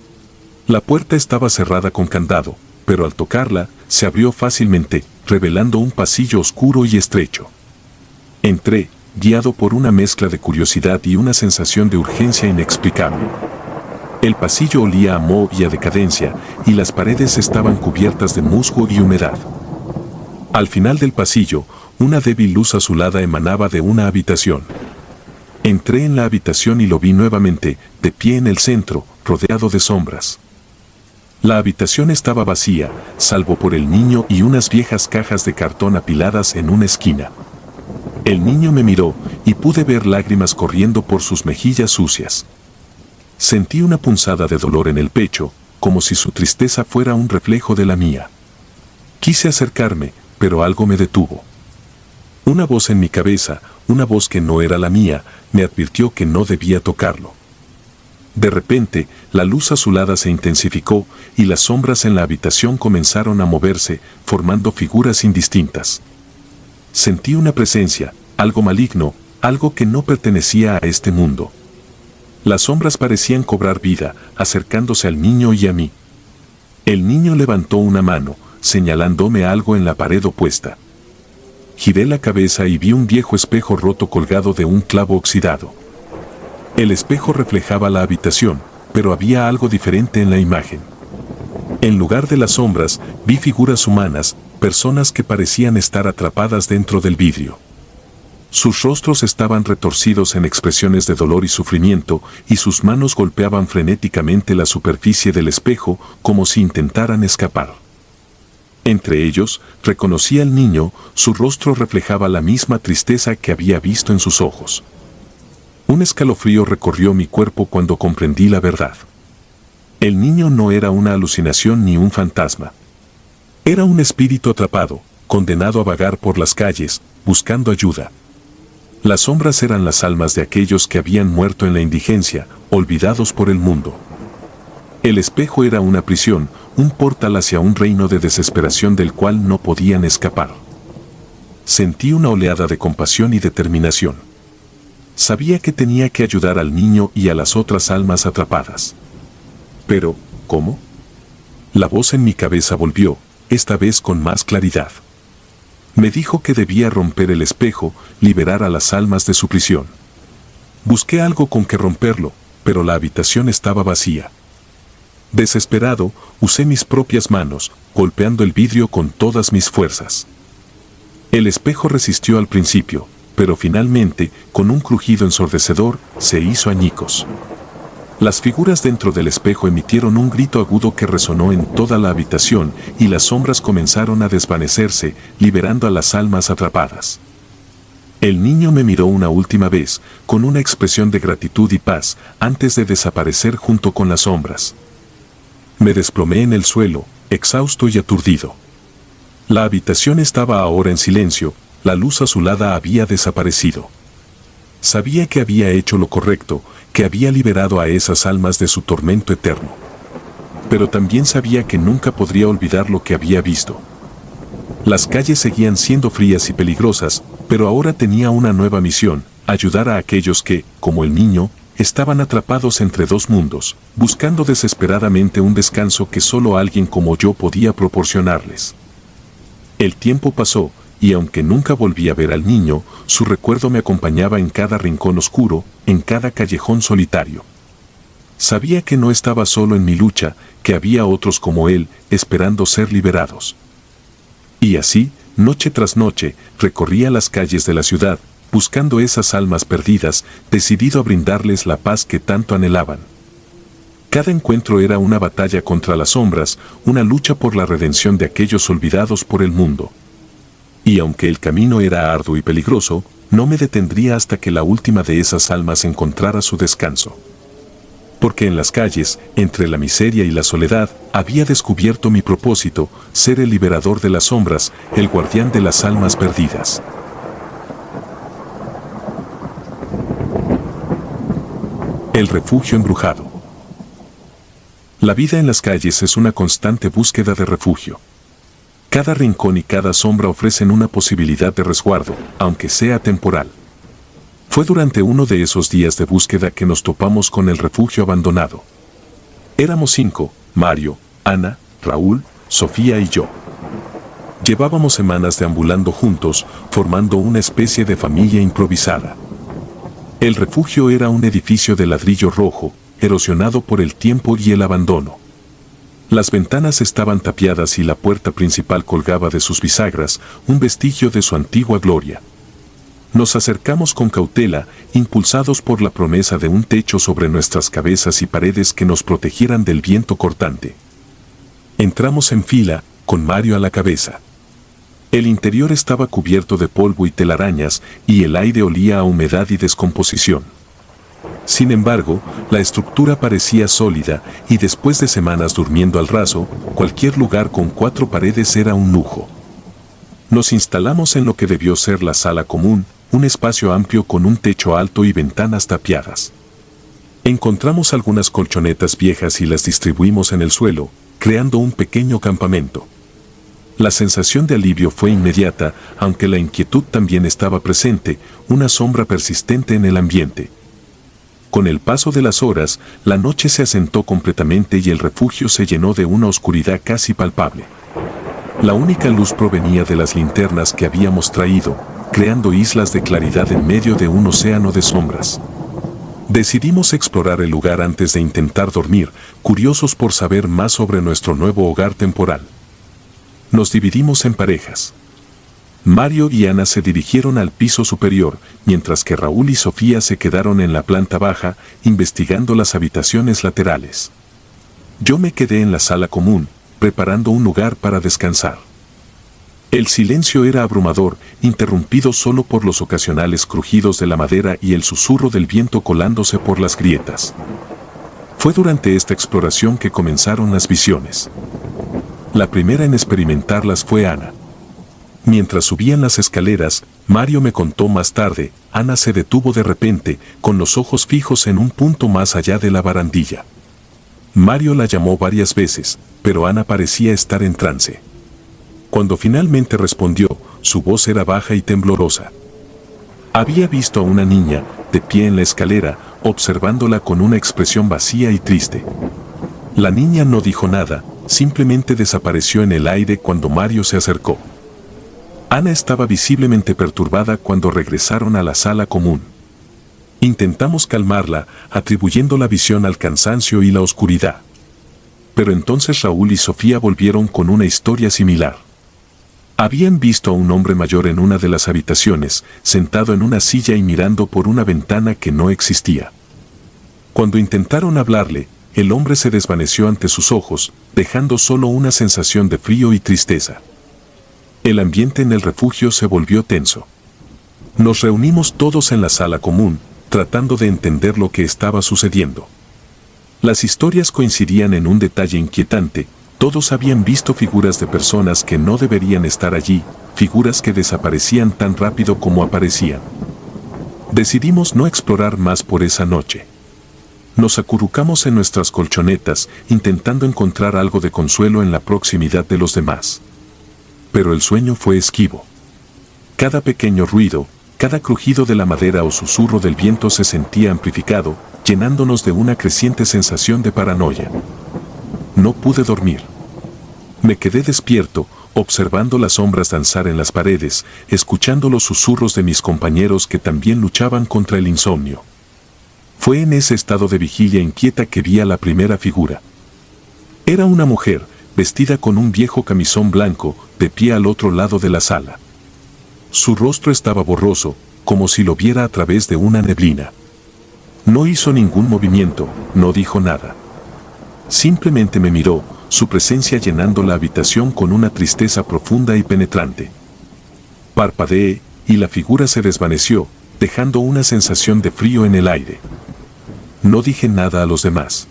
La puerta estaba cerrada con candado, pero al tocarla, se abrió fácilmente, revelando un pasillo oscuro y estrecho. Entré, guiado por una mezcla de curiosidad y una sensación de urgencia inexplicable. El pasillo olía a moho y a decadencia, y las paredes estaban cubiertas de musgo y humedad. Al final del pasillo, una débil luz azulada emanaba de una habitación. Entré en la habitación y lo vi nuevamente, de pie en el centro, rodeado de sombras. La habitación estaba vacía, salvo por el niño y unas viejas cajas de cartón apiladas en una esquina. El niño me miró, y pude ver lágrimas corriendo por sus mejillas sucias. Sentí una punzada de dolor en el pecho, como si su tristeza fuera un reflejo de la mía. Quise acercarme, pero algo me detuvo. Una voz en mi cabeza, una voz que no era la mía, me advirtió que no debía tocarlo. De repente, la luz azulada se intensificó, y las sombras en la habitación comenzaron a moverse, formando figuras indistintas. Sentí una presencia, algo maligno, algo que no pertenecía a este mundo. Las sombras parecían cobrar vida, acercándose al niño y a mí. El niño levantó una mano, señalándome algo en la pared opuesta. Giré la cabeza y vi un viejo espejo roto colgado de un clavo oxidado. El espejo reflejaba la habitación, pero había algo diferente en la imagen. En lugar de las sombras, vi figuras humanas, personas que parecían estar atrapadas dentro del vidrio. Sus rostros estaban retorcidos en expresiones de dolor y sufrimiento, y sus manos golpeaban frenéticamente la superficie del espejo como si intentaran escapar. Entre ellos, reconocí al niño, su rostro reflejaba la misma tristeza que había visto en sus ojos. Un escalofrío recorrió mi cuerpo cuando comprendí la verdad. El niño no era una alucinación ni un fantasma. Era un espíritu atrapado, condenado a vagar por las calles, buscando ayuda. Las sombras eran las almas de aquellos que habían muerto en la indigencia, olvidados por el mundo. El espejo era una prisión, un portal hacia un reino de desesperación del cual no podían escapar. Sentí una oleada de compasión y determinación. Sabía que tenía que ayudar al niño y a las otras almas atrapadas. Pero, ¿cómo? La voz en mi cabeza volvió, esta vez con más claridad. Me dijo que debía romper el espejo, liberar a las almas de su prisión. Busqué algo con que romperlo, pero la habitación estaba vacía. Desesperado, usé mis propias manos, golpeando el vidrio con todas mis fuerzas. El espejo resistió al principio, pero finalmente, con un crujido ensordecedor, se hizo añicos. Las figuras dentro del espejo emitieron un grito agudo que resonó en toda la habitación y las sombras comenzaron a desvanecerse, liberando a las almas atrapadas. El niño me miró una última vez, con una expresión de gratitud y paz, antes de desaparecer junto con las sombras. Me desplomé en el suelo, exhausto y aturdido. La habitación estaba ahora en silencio, la luz azulada había desaparecido. Sabía que había hecho lo correcto, que había liberado a esas almas de su tormento eterno. Pero también sabía que nunca podría olvidar lo que había visto. Las calles seguían siendo frías y peligrosas, pero ahora tenía una nueva misión: ayudar a aquellos que, como el niño, estaban atrapados entre dos mundos, buscando desesperadamente un descanso que solo alguien como yo podía proporcionarles. El tiempo pasó, y aunque nunca volví a ver al niño, su recuerdo me acompañaba en cada rincón oscuro, en cada callejón solitario. Sabía que no estaba solo en mi lucha, que había otros como él, esperando ser liberados. Y así, noche tras noche, recorría las calles de la ciudad, buscando esas almas perdidas, decidido a brindarles la paz que tanto anhelaban. Cada encuentro era una batalla contra las sombras, una lucha por la redención de aquellos olvidados por el mundo. Y aunque el camino era arduo y peligroso, no me detendría hasta que la última de esas almas encontrara su descanso. Porque en las calles, entre la miseria y la soledad, había descubierto mi propósito: ser el liberador de las sombras, el guardián de las almas perdidas. El refugio embrujado. La vida en las calles es una constante búsqueda de refugio. Cada rincón y cada sombra ofrecen una posibilidad de resguardo, aunque sea temporal. Fue durante uno de esos días de búsqueda que nos topamos con el refugio abandonado. Éramos cinco: Mario, Ana, Raúl, Sofía y yo. Llevábamos semanas deambulando juntos, formando una especie de familia improvisada. El refugio era un edificio de ladrillo rojo, erosionado por el tiempo y el abandono. Las ventanas estaban tapiadas y la puerta principal colgaba de sus bisagras, un vestigio de su antigua gloria. Nos acercamos con cautela, impulsados por la promesa de un techo sobre nuestras cabezas y paredes que nos protegieran del viento cortante. Entramos en fila, con Mario a la cabeza. El interior estaba cubierto de polvo y telarañas, y el aire olía a humedad y descomposición. Sin embargo, la estructura parecía sólida, y después de semanas durmiendo al raso, cualquier lugar con cuatro paredes era un lujo. Nos instalamos en lo que debió ser la sala común, un espacio amplio con un techo alto y ventanas tapiadas. Encontramos algunas colchonetas viejas y las distribuimos en el suelo, creando un pequeño campamento. La sensación de alivio fue inmediata, aunque la inquietud también estaba presente, una sombra persistente en el ambiente. Con el paso de las horas, la noche se asentó completamente y el refugio se llenó de una oscuridad casi palpable. La única luz provenía de las linternas que habíamos traído, creando islas de claridad en medio de un océano de sombras. Decidimos explorar el lugar antes de intentar dormir, curiosos por saber más sobre nuestro nuevo hogar temporal. Nos dividimos en parejas. Mario y Ana se dirigieron al piso superior, mientras que Raúl y Sofía se quedaron en la planta baja, investigando las habitaciones laterales. Yo me quedé en la sala común, preparando un lugar para descansar. El silencio era abrumador, interrumpido solo por los ocasionales crujidos de la madera y el susurro del viento colándose por las grietas. Fue durante esta exploración que comenzaron las visiones. La primera en experimentarlas fue Ana. Mientras subían las escaleras, Mario me contó más tarde, Ana se detuvo de repente, con los ojos fijos en un punto más allá de la barandilla. Mario la llamó varias veces, pero Ana parecía estar en trance. Cuando finalmente respondió, su voz era baja y temblorosa. Había visto a una niña, de pie en la escalera, observándola con una expresión vacía y triste. La niña no dijo nada, simplemente desapareció en el aire cuando Mario se acercó. Ana estaba visiblemente perturbada cuando regresaron a la sala común. Intentamos calmarla, atribuyendo la visión al cansancio y la oscuridad. Pero entonces Raúl y Sofía volvieron con una historia similar. Habían visto a un hombre mayor en una de las habitaciones, sentado en una silla y mirando por una ventana que no existía. Cuando intentaron hablarle, el hombre se desvaneció ante sus ojos, dejando solo una sensación de frío y tristeza. El ambiente en el refugio se volvió tenso. Nos reunimos todos en la sala común, tratando de entender lo que estaba sucediendo. Las historias coincidían en un detalle inquietante: todos habían visto figuras de personas que no deberían estar allí, figuras que desaparecían tan rápido como aparecían. Decidimos no explorar más por esa noche. Nos acurrucamos en nuestras colchonetas, intentando encontrar algo de consuelo en la proximidad de los demás. Pero el sueño fue esquivo. Cada pequeño ruido, cada crujido de la madera o susurro del viento se sentía amplificado, llenándonos de una creciente sensación de paranoia. No pude dormir. Me quedé despierto, observando las sombras danzar en las paredes, escuchando los susurros de mis compañeros que también luchaban contra el insomnio. Fue en ese estado de vigilia inquieta que vi a la primera figura. Era una mujer, vestida con un viejo camisón blanco, de pie al otro lado de la sala. Su rostro estaba borroso, como si lo viera a través de una neblina. No hizo ningún movimiento, no dijo nada. Simplemente me miró, su presencia llenando la habitación con una tristeza profunda y penetrante. Parpadeé, y la figura se desvaneció, dejando una sensación de frío en el aire. No dije nada a los demás.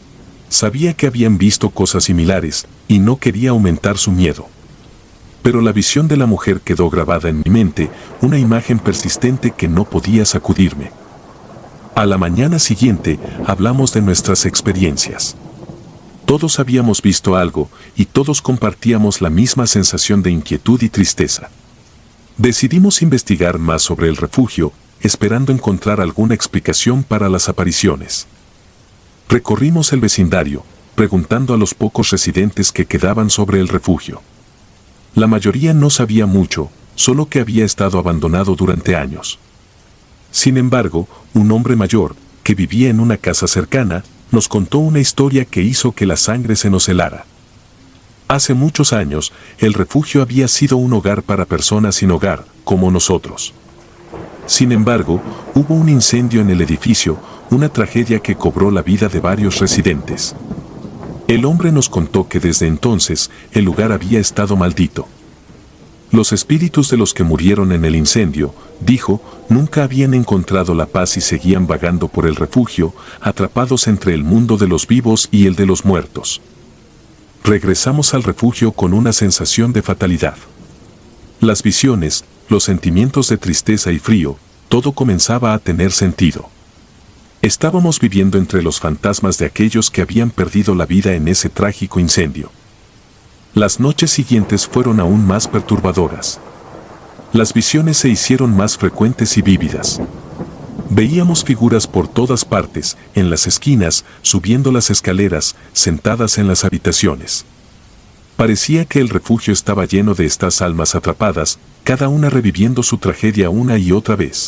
Sabía que habían visto cosas similares, y no quería aumentar su miedo. Pero la visión de la mujer quedó grabada en mi mente, una imagen persistente que no podía sacudirme. A la mañana siguiente, hablamos de nuestras experiencias. Todos habíamos visto algo, y todos compartíamos la misma sensación de inquietud y tristeza. Decidimos investigar más sobre el refugio, esperando encontrar alguna explicación para las apariciones. Recorrimos el vecindario, preguntando a los pocos residentes que quedaban sobre el refugio. La mayoría no sabía mucho, solo que había estado abandonado durante años. Sin embargo, un hombre mayor, que vivía en una casa cercana, nos contó una historia que hizo que la sangre se nos helara. Hace muchos años, el refugio había sido un hogar para personas sin hogar, como nosotros. Sin embargo, hubo un incendio en el edificio, una tragedia que cobró la vida de varios residentes. El hombre nos contó que desde entonces, el lugar había estado maldito. Los espíritus de los que murieron en el incendio, dijo, nunca habían encontrado la paz y seguían vagando por el refugio, atrapados entre el mundo de los vivos y el de los muertos. Regresamos al refugio con una sensación de fatalidad. Las visiones, los sentimientos de tristeza y frío, todo comenzaba a tener sentido. Estábamos viviendo entre los fantasmas de aquellos que habían perdido la vida en ese trágico incendio. Las noches siguientes fueron aún más perturbadoras. Las visiones se hicieron más frecuentes y vívidas. Veíamos figuras por todas partes, en las esquinas, subiendo las escaleras, sentadas en las habitaciones. Parecía que el refugio estaba lleno de estas almas atrapadas, cada una reviviendo su tragedia una y otra vez.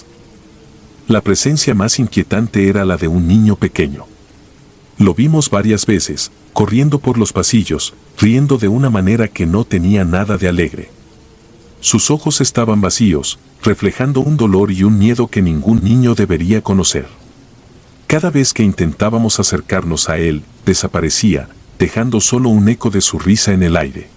La presencia más inquietante era la de un niño pequeño. Lo vimos varias veces, corriendo por los pasillos, riendo de una manera que no tenía nada de alegre. Sus ojos estaban vacíos, reflejando un dolor y un miedo que ningún niño debería conocer. Cada vez que intentábamos acercarnos a él, desaparecía, dejando solo un eco de su risa en el aire.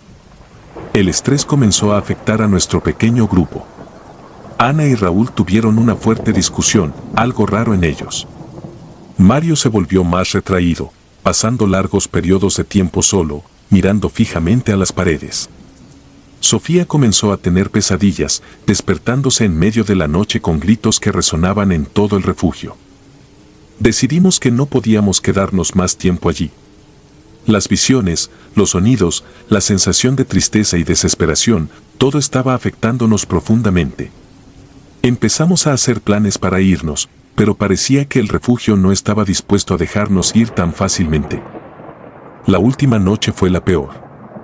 El estrés comenzó a afectar a nuestro pequeño grupo. Ana y Raúl tuvieron una fuerte discusión, algo raro en ellos. Mario se volvió más retraído, pasando largos periodos de tiempo solo, mirando fijamente a las paredes. Sofía comenzó a tener pesadillas, despertándose en medio de la noche con gritos que resonaban en todo el refugio. Decidimos que no podíamos quedarnos más tiempo allí. Las visiones, los sonidos, la sensación de tristeza y desesperación, todo estaba afectándonos profundamente. Empezamos a hacer planes para irnos, pero parecía que el refugio no estaba dispuesto a dejarnos ir tan fácilmente. La última noche fue la peor.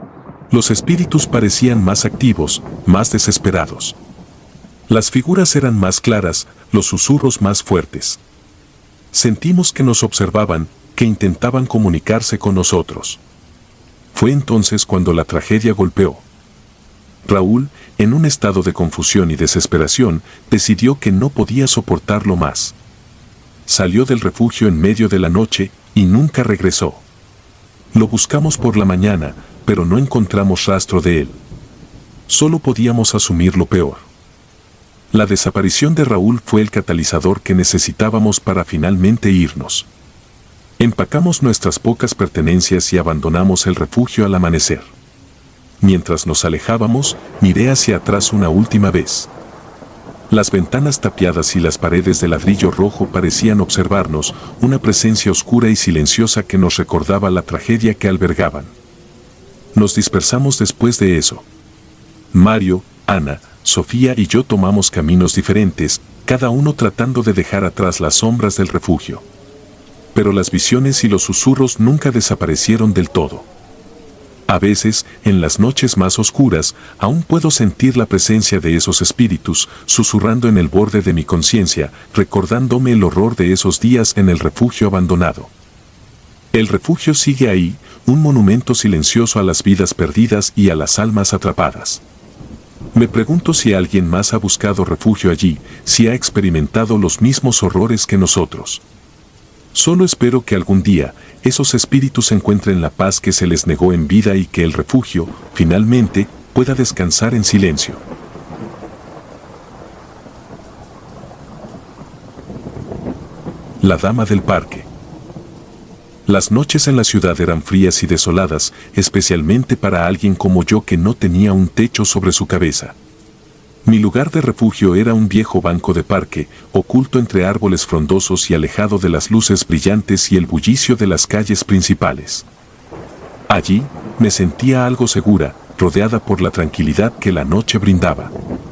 Los espíritus parecían más activos, más desesperados. Las figuras eran más claras, los susurros más fuertes. Sentimos que nos observaban, que intentaban comunicarse con nosotros. Fue entonces cuando la tragedia golpeó. Raúl, en un estado de confusión y desesperación, decidió que no podía soportarlo más. Salió del refugio en medio de la noche y nunca regresó. Lo buscamos por la mañana, pero no encontramos rastro de él. Solo podíamos asumir lo peor. La desaparición de Raúl fue el catalizador que necesitábamos para finalmente irnos. Empacamos nuestras pocas pertenencias y abandonamos el refugio al amanecer. Mientras nos alejábamos, miré hacia atrás una última vez. Las ventanas tapiadas y las paredes de ladrillo rojo parecían observarnos, una presencia oscura y silenciosa que nos recordaba la tragedia que albergaban. Nos dispersamos después de eso. Mario, Ana, Sofía y yo tomamos caminos diferentes, cada uno tratando de dejar atrás las sombras del refugio. Pero las visiones y los susurros nunca desaparecieron del todo. A veces, en las noches más oscuras, aún puedo sentir la presencia de esos espíritus, susurrando en el borde de mi conciencia, recordándome el horror de esos días en el refugio abandonado. El refugio sigue ahí, un monumento silencioso a las vidas perdidas y a las almas atrapadas. Me pregunto si alguien más ha buscado refugio allí, si ha experimentado los mismos horrores que nosotros. Solo espero que algún día, esos espíritus encuentren la paz que se les negó en vida y que el refugio, finalmente, pueda descansar en silencio. La dama del parque. Las noches en la ciudad eran frías y desoladas, especialmente para alguien como yo que no tenía un techo sobre su cabeza. Mi lugar de refugio era un viejo banco de parque, oculto entre árboles frondosos y alejado de las luces brillantes y el bullicio de las calles principales. Allí, me sentía algo segura, rodeada por la tranquilidad que la noche brindaba.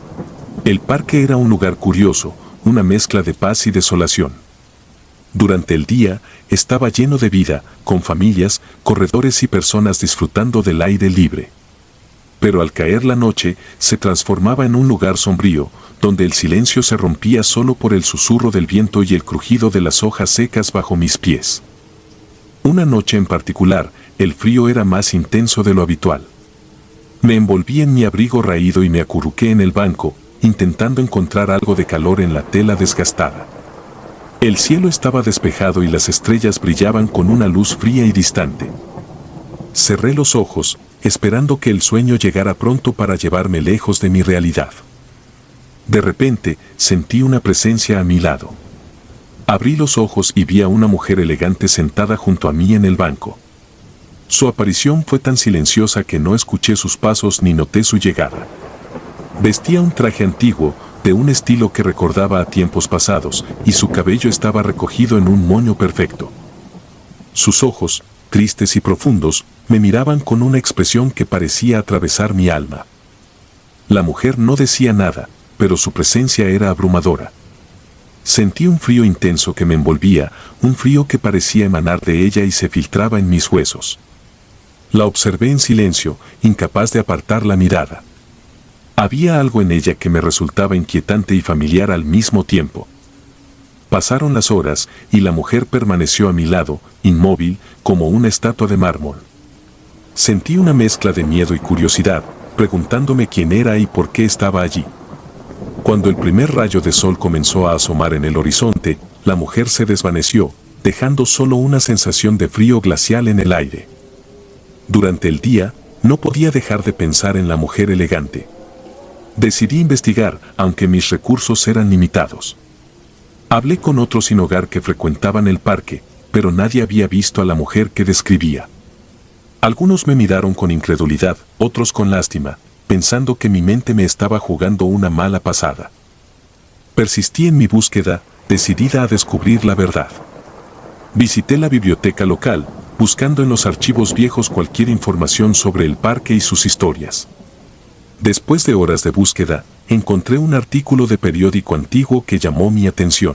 El parque era un lugar curioso, una mezcla de paz y desolación. Durante el día, estaba lleno de vida, con familias, corredores y personas disfrutando del aire libre. Pero al caer la noche, se transformaba en un lugar sombrío, donde el silencio se rompía solo por el susurro del viento y el crujido de las hojas secas bajo mis pies. Una noche en particular, el frío era más intenso de lo habitual. Me envolví en mi abrigo raído y me acurruqué en el banco, intentando encontrar algo de calor en la tela desgastada. El cielo estaba despejado y las estrellas brillaban con una luz fría y distante. Cerré los ojos, esperando que el sueño llegara pronto para llevarme lejos de mi realidad. De repente, sentí una presencia a mi lado. Abrí los ojos y vi a una mujer elegante sentada junto a mí en el banco. Su aparición fue tan silenciosa que no escuché sus pasos ni noté su llegada. Vestía un traje antiguo, de un estilo que recordaba a tiempos pasados, y su cabello estaba recogido en un moño perfecto. Sus ojos, tristes y profundos, me miraban con una expresión que parecía atravesar mi alma. La mujer no decía nada, pero su presencia era abrumadora. Sentí un frío intenso que me envolvía, un frío que parecía emanar de ella y se filtraba en mis huesos. La observé en silencio, incapaz de apartar la mirada. Había algo en ella que me resultaba inquietante y familiar al mismo tiempo. Pasaron las horas, y la mujer permaneció a mi lado, inmóvil, como una estatua de mármol. Sentí una mezcla de miedo y curiosidad, preguntándome quién era y por qué estaba allí. Cuando el primer rayo de sol comenzó a asomar en el horizonte, la mujer se desvaneció, dejando solo una sensación de frío glacial en el aire. Durante el día, no podía dejar de pensar en la mujer elegante. Decidí investigar, aunque mis recursos eran limitados. Hablé con otros sin hogar que frecuentaban el parque, pero nadie había visto a la mujer que describía. Algunos me miraron con incredulidad, otros con lástima, pensando que mi mente me estaba jugando una mala pasada. Persistí en mi búsqueda, decidida a descubrir la verdad. Visité la biblioteca local, buscando en los archivos viejos cualquier información sobre el parque y sus historias. Después de horas de búsqueda, encontré un artículo de periódico antiguo que llamó mi atención.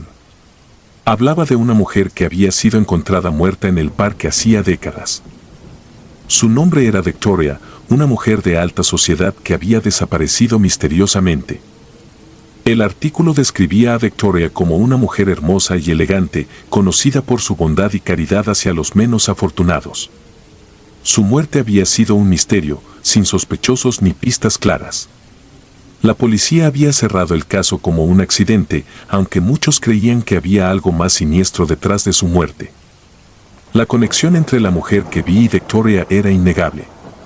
Hablaba de una mujer que había sido encontrada muerta en el parque hacía décadas. Su nombre era Victoria, una mujer de alta sociedad que había desaparecido misteriosamente. El artículo describía a Victoria como una mujer hermosa y elegante, conocida por su bondad y caridad hacia los menos afortunados. Su muerte había sido un misterio, sin sospechosos ni pistas claras. La policía había cerrado el caso como un accidente, aunque muchos creían que había algo más siniestro detrás de su muerte. La conexión entre la mujer que vi y Victoria era innegable.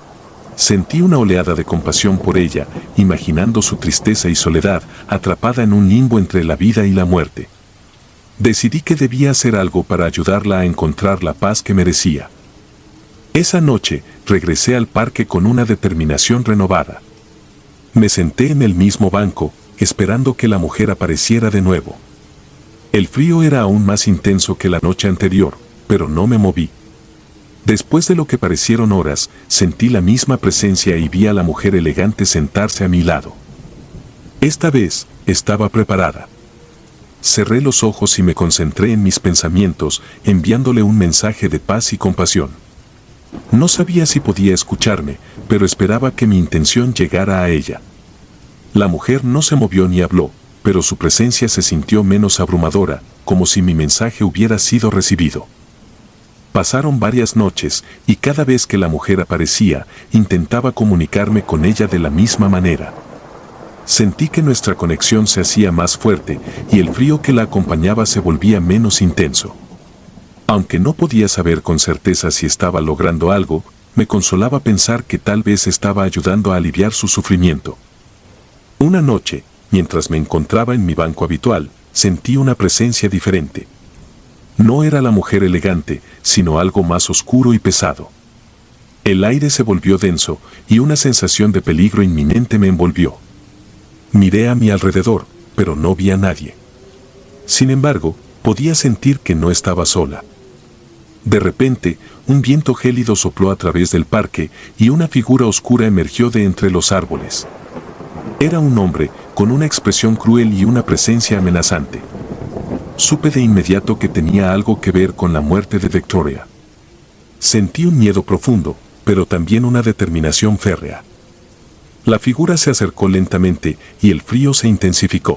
Sentí una oleada de compasión por ella, imaginando su tristeza y soledad, atrapada en un limbo entre la vida y la muerte. Decidí que debía hacer algo para ayudarla a encontrar la paz que merecía. Esa noche, regresé al parque con una determinación renovada. Me senté en el mismo banco, esperando que la mujer apareciera de nuevo. El frío era aún más intenso que la noche anterior, pero no me moví. Después de lo que parecieron horas, sentí la misma presencia y vi a la mujer elegante sentarse a mi lado. Esta vez, estaba preparada. Cerré los ojos y me concentré en mis pensamientos, enviándole un mensaje de paz y compasión. No sabía si podía escucharme, pero esperaba que mi intención llegara a ella. La mujer no se movió ni habló, pero su presencia se sintió menos abrumadora, como si mi mensaje hubiera sido recibido. Pasaron varias noches, y cada vez que la mujer aparecía, intentaba comunicarme con ella de la misma manera. Sentí que nuestra conexión se hacía más fuerte, y el frío que la acompañaba se volvía menos intenso. Aunque no podía saber con certeza si estaba logrando algo, me consolaba pensar que tal vez estaba ayudando a aliviar su sufrimiento. Una noche, mientras me encontraba en mi banco habitual, sentí una presencia diferente. No era la mujer elegante, sino algo más oscuro y pesado. El aire se volvió denso, y una sensación de peligro inminente me envolvió. Miré a mi alrededor, pero no vi a nadie. Sin embargo, podía sentir que no estaba sola. De repente, un viento gélido sopló a través del parque, y una figura oscura emergió de entre los árboles. Era un hombre, con una expresión cruel y una presencia amenazante. Supe de inmediato que tenía algo que ver con la muerte de Victoria. Sentí un miedo profundo, pero también una determinación férrea. La figura se acercó lentamente y el frío se intensificó.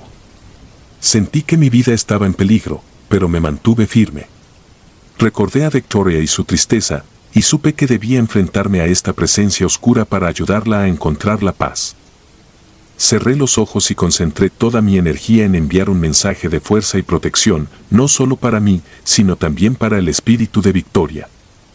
Sentí que mi vida estaba en peligro, pero me mantuve firme. Recordé a Victoria y su tristeza, y supe que debía enfrentarme a esta presencia oscura para ayudarla a encontrar la paz. Cerré los ojos y concentré toda mi energía en enviar un mensaje de fuerza y protección, no solo para mí, sino también para el espíritu de Victoria.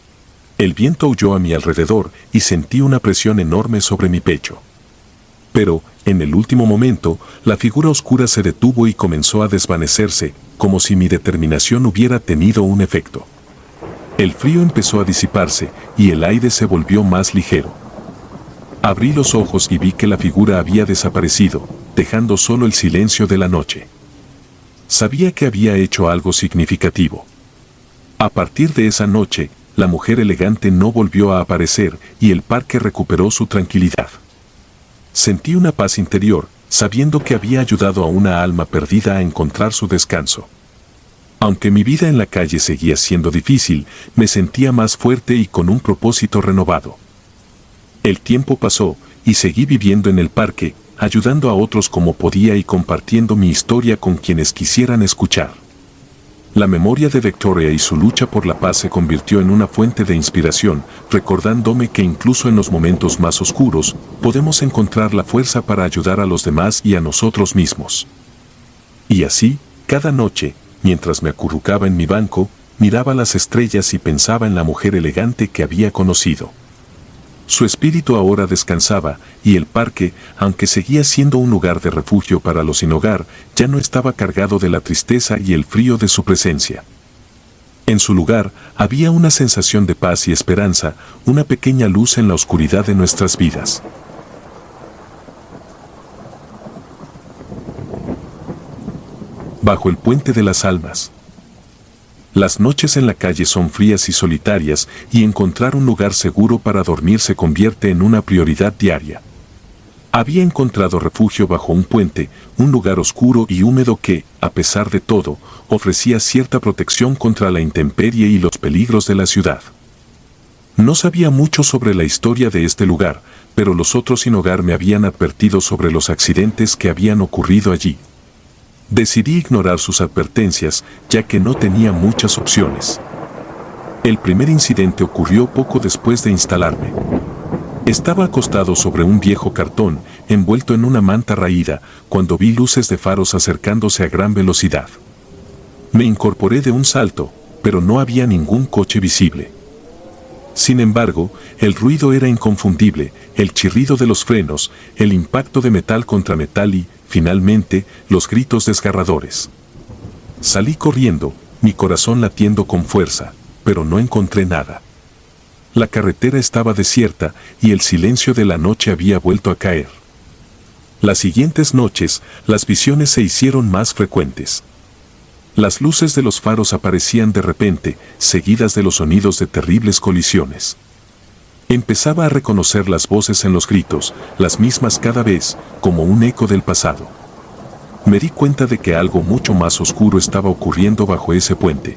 El viento aulló a mi alrededor y sentí una presión enorme sobre mi pecho. Pero, en el último momento, la figura oscura se detuvo y comenzó a desvanecerse, como si mi determinación hubiera tenido un efecto. El frío empezó a disiparse y el aire se volvió más ligero. Abrí los ojos y vi que la figura había desaparecido, dejando solo el silencio de la noche. Sabía que había hecho algo significativo. A partir de esa noche, la mujer elegante no volvió a aparecer y el parque recuperó su tranquilidad. Sentí una paz interior, sabiendo que había ayudado a una alma perdida a encontrar su descanso. Aunque mi vida en la calle seguía siendo difícil, me sentía más fuerte y con un propósito renovado. El tiempo pasó, y seguí viviendo en el parque, ayudando a otros como podía y compartiendo mi historia con quienes quisieran escuchar. La memoria de Victoria y su lucha por la paz se convirtió en una fuente de inspiración, recordándome que incluso en los momentos más oscuros, podemos encontrar la fuerza para ayudar a los demás y a nosotros mismos. Y así, cada noche, mientras me acurrucaba en mi banco, miraba las estrellas y pensaba en la mujer elegante que había conocido. Su espíritu ahora descansaba, y el parque, aunque seguía siendo un lugar de refugio para los sin hogar, ya no estaba cargado de la tristeza y el frío de su presencia. En su lugar, había una sensación de paz y esperanza, una pequeña luz en la oscuridad de nuestras vidas. Bajo el puente de las almas. Las noches en la calle son frías y solitarias, y encontrar un lugar seguro para dormir se convierte en una prioridad diaria. Había encontrado refugio bajo un puente, un lugar oscuro y húmedo que, a pesar de todo, ofrecía cierta protección contra la intemperie y los peligros de la ciudad. No sabía mucho sobre la historia de este lugar, pero los otros sin hogar me habían advertido sobre los accidentes que habían ocurrido allí. Decidí ignorar sus advertencias, ya que no tenía muchas opciones. El primer incidente ocurrió poco después de instalarme. Estaba acostado sobre un viejo cartón, envuelto en una manta raída, cuando vi luces de faros acercándose a gran velocidad. Me incorporé de un salto, pero no había ningún coche visible. Sin embargo, el ruido era inconfundible, el chirrido de los frenos, el impacto de metal contra metal y, finalmente, los gritos desgarradores. Salí corriendo, mi corazón latiendo con fuerza, pero no encontré nada. La carretera estaba desierta y el silencio de la noche había vuelto a caer. Las siguientes noches, las visiones se hicieron más frecuentes. Las luces de los faros aparecían de repente, seguidas de los sonidos de terribles colisiones. Empezaba a reconocer las voces en los gritos, las mismas cada vez, como un eco del pasado. Me di cuenta de que algo mucho más oscuro estaba ocurriendo bajo ese puente.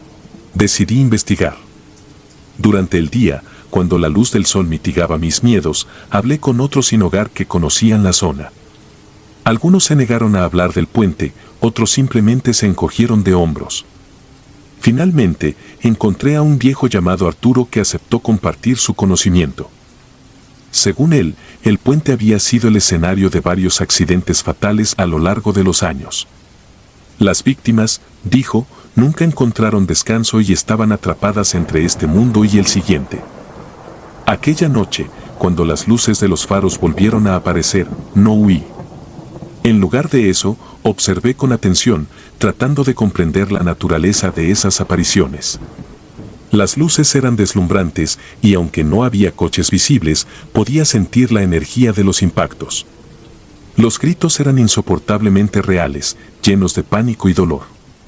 Decidí investigar. Durante el día, cuando la luz del sol mitigaba mis miedos, hablé con otros sin hogar que conocían la zona. Algunos se negaron a hablar del puente, otros simplemente se encogieron de hombros. Finalmente, encontré a un viejo llamado Arturo que aceptó compartir su conocimiento. Según él, el puente había sido el escenario de varios accidentes fatales a lo largo de los años. Las víctimas, dijo, nunca encontraron descanso y estaban atrapadas entre este mundo y el siguiente. Aquella noche, cuando las luces de los faros volvieron a aparecer, no huí. En lugar de eso, observé con atención, tratando de comprender la naturaleza de esas apariciones. Las luces eran deslumbrantes y aunque no había coches visibles, podía sentir la energía de los impactos. Los gritos eran insoportablemente reales, llenos de pánico y dolor.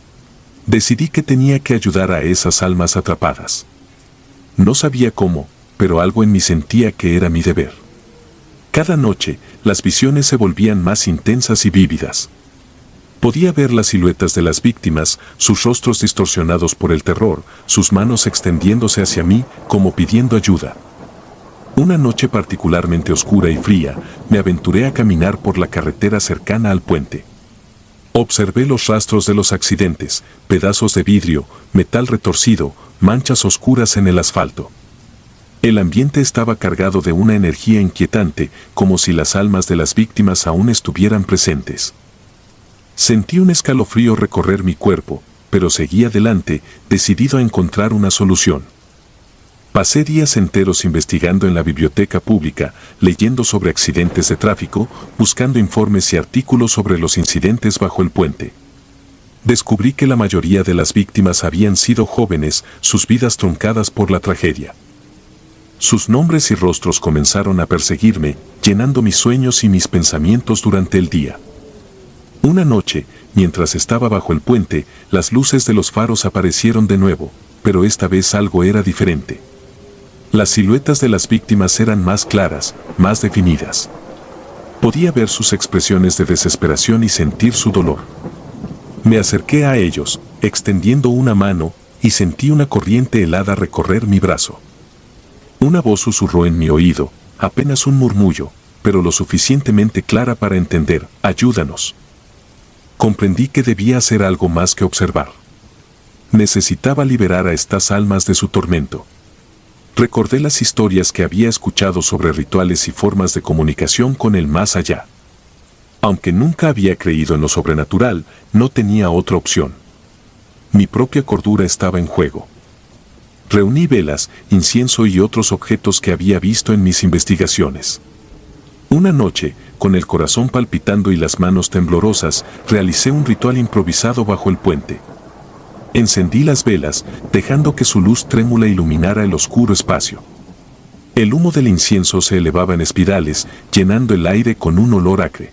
Decidí que tenía que ayudar a esas almas atrapadas. No sabía cómo, pero algo en mí sentía que era mi deber. Cada noche, las visiones se volvían más intensas y vívidas. Podía ver las siluetas de las víctimas, sus rostros distorsionados por el terror, sus manos extendiéndose hacia mí como pidiendo ayuda. Una noche particularmente oscura y fría, me aventuré a caminar por la carretera cercana al puente. Observé los rastros de los accidentes, pedazos de vidrio, metal retorcido, manchas oscuras en el asfalto. El ambiente estaba cargado de una energía inquietante, como si las almas de las víctimas aún estuvieran presentes. Sentí un escalofrío recorrer mi cuerpo, pero seguí adelante, decidido a encontrar una solución. Pasé días enteros investigando en la biblioteca pública, leyendo sobre accidentes de tráfico, buscando informes y artículos sobre los incidentes bajo el puente. Descubrí que la mayoría de las víctimas habían sido jóvenes, sus vidas truncadas por la tragedia. Sus nombres y rostros comenzaron a perseguirme, llenando mis sueños y mis pensamientos durante el día. Una noche, mientras estaba bajo el puente, las luces de los faros aparecieron de nuevo, pero esta vez algo era diferente. Las siluetas de las víctimas eran más claras, más definidas. Podía ver sus expresiones de desesperación y sentir su dolor. Me acerqué a ellos, extendiendo una mano, y sentí una corriente helada recorrer mi brazo. Una voz susurró en mi oído, apenas un murmullo, pero lo suficientemente clara para entender, ayúdanos. Comprendí que debía hacer algo más que observar. Necesitaba liberar a estas almas de su tormento. Recordé las historias que había escuchado sobre rituales y formas de comunicación con el más allá. Aunque nunca había creído en lo sobrenatural, no tenía otra opción. Mi propia cordura estaba en juego. Reuní velas, incienso y otros objetos que había visto en mis investigaciones. Una noche, con el corazón palpitando y las manos temblorosas, realicé un ritual improvisado bajo el puente. Encendí las velas, dejando que su luz trémula iluminara el oscuro espacio. El humo del incienso se elevaba en espirales, llenando el aire con un olor acre.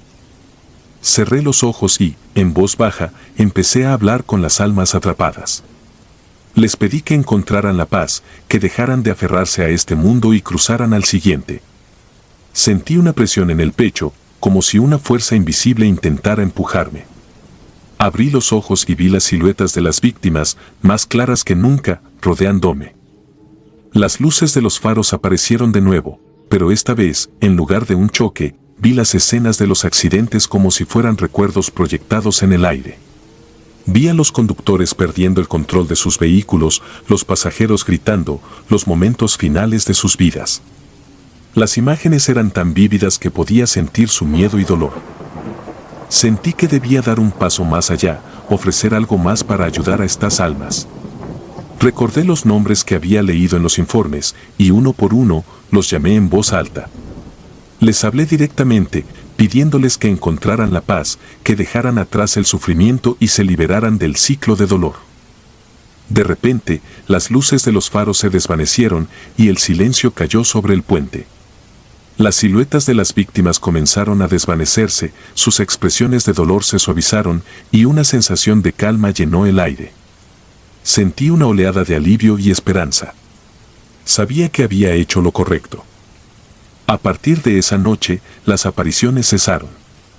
Cerré los ojos y, en voz baja, empecé a hablar con las almas atrapadas. Les pedí que encontraran la paz, que dejaran de aferrarse a este mundo y cruzaran al siguiente. Sentí una presión en el pecho, como si una fuerza invisible intentara empujarme. Abrí los ojos y vi las siluetas de las víctimas, más claras que nunca, rodeándome. Las luces de los faros aparecieron de nuevo, pero esta vez, en lugar de un choque, vi las escenas de los accidentes como si fueran recuerdos proyectados en el aire. Vi a los conductores perdiendo el control de sus vehículos, los pasajeros gritando, los momentos finales de sus vidas. Las imágenes eran tan vívidas que podía sentir su miedo y dolor. Sentí que debía dar un paso más allá, ofrecer algo más para ayudar a estas almas. Recordé los nombres que había leído en los informes, y uno por uno, los llamé en voz alta. Les hablé directamente, pidiéndoles que encontraran la paz, que dejaran atrás el sufrimiento y se liberaran del ciclo de dolor. De repente, las luces de los faros se desvanecieron y el silencio cayó sobre el puente. Las siluetas de las víctimas comenzaron a desvanecerse, sus expresiones de dolor se suavizaron y una sensación de calma llenó el aire. Sentí una oleada de alivio y esperanza. Sabía que había hecho lo correcto. A partir de esa noche, las apariciones cesaron.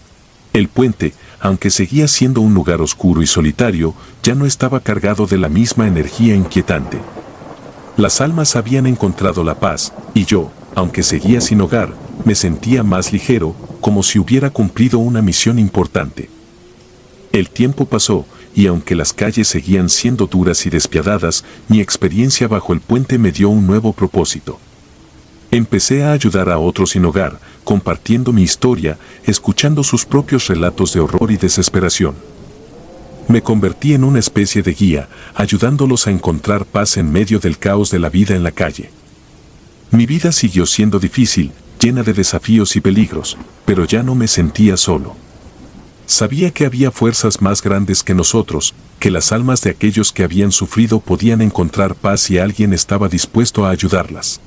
El puente, aunque seguía siendo un lugar oscuro y solitario, ya no estaba cargado de la misma energía inquietante. Las almas habían encontrado la paz, y yo, aunque seguía sin hogar, me sentía más ligero, como si hubiera cumplido una misión importante. El tiempo pasó, y aunque las calles seguían siendo duras y despiadadas, mi experiencia bajo el puente me dio un nuevo propósito. Empecé a ayudar a otros sin hogar, compartiendo mi historia, escuchando sus propios relatos de horror y desesperación. Me convertí en una especie de guía, ayudándolos a encontrar paz en medio del caos de la vida en la calle. Mi vida siguió siendo difícil, llena de desafíos y peligros, pero ya no me sentía solo. Sabía que había fuerzas más grandes que nosotros, que las almas de aquellos que habían sufrido podían encontrar paz si alguien estaba dispuesto a ayudarlas.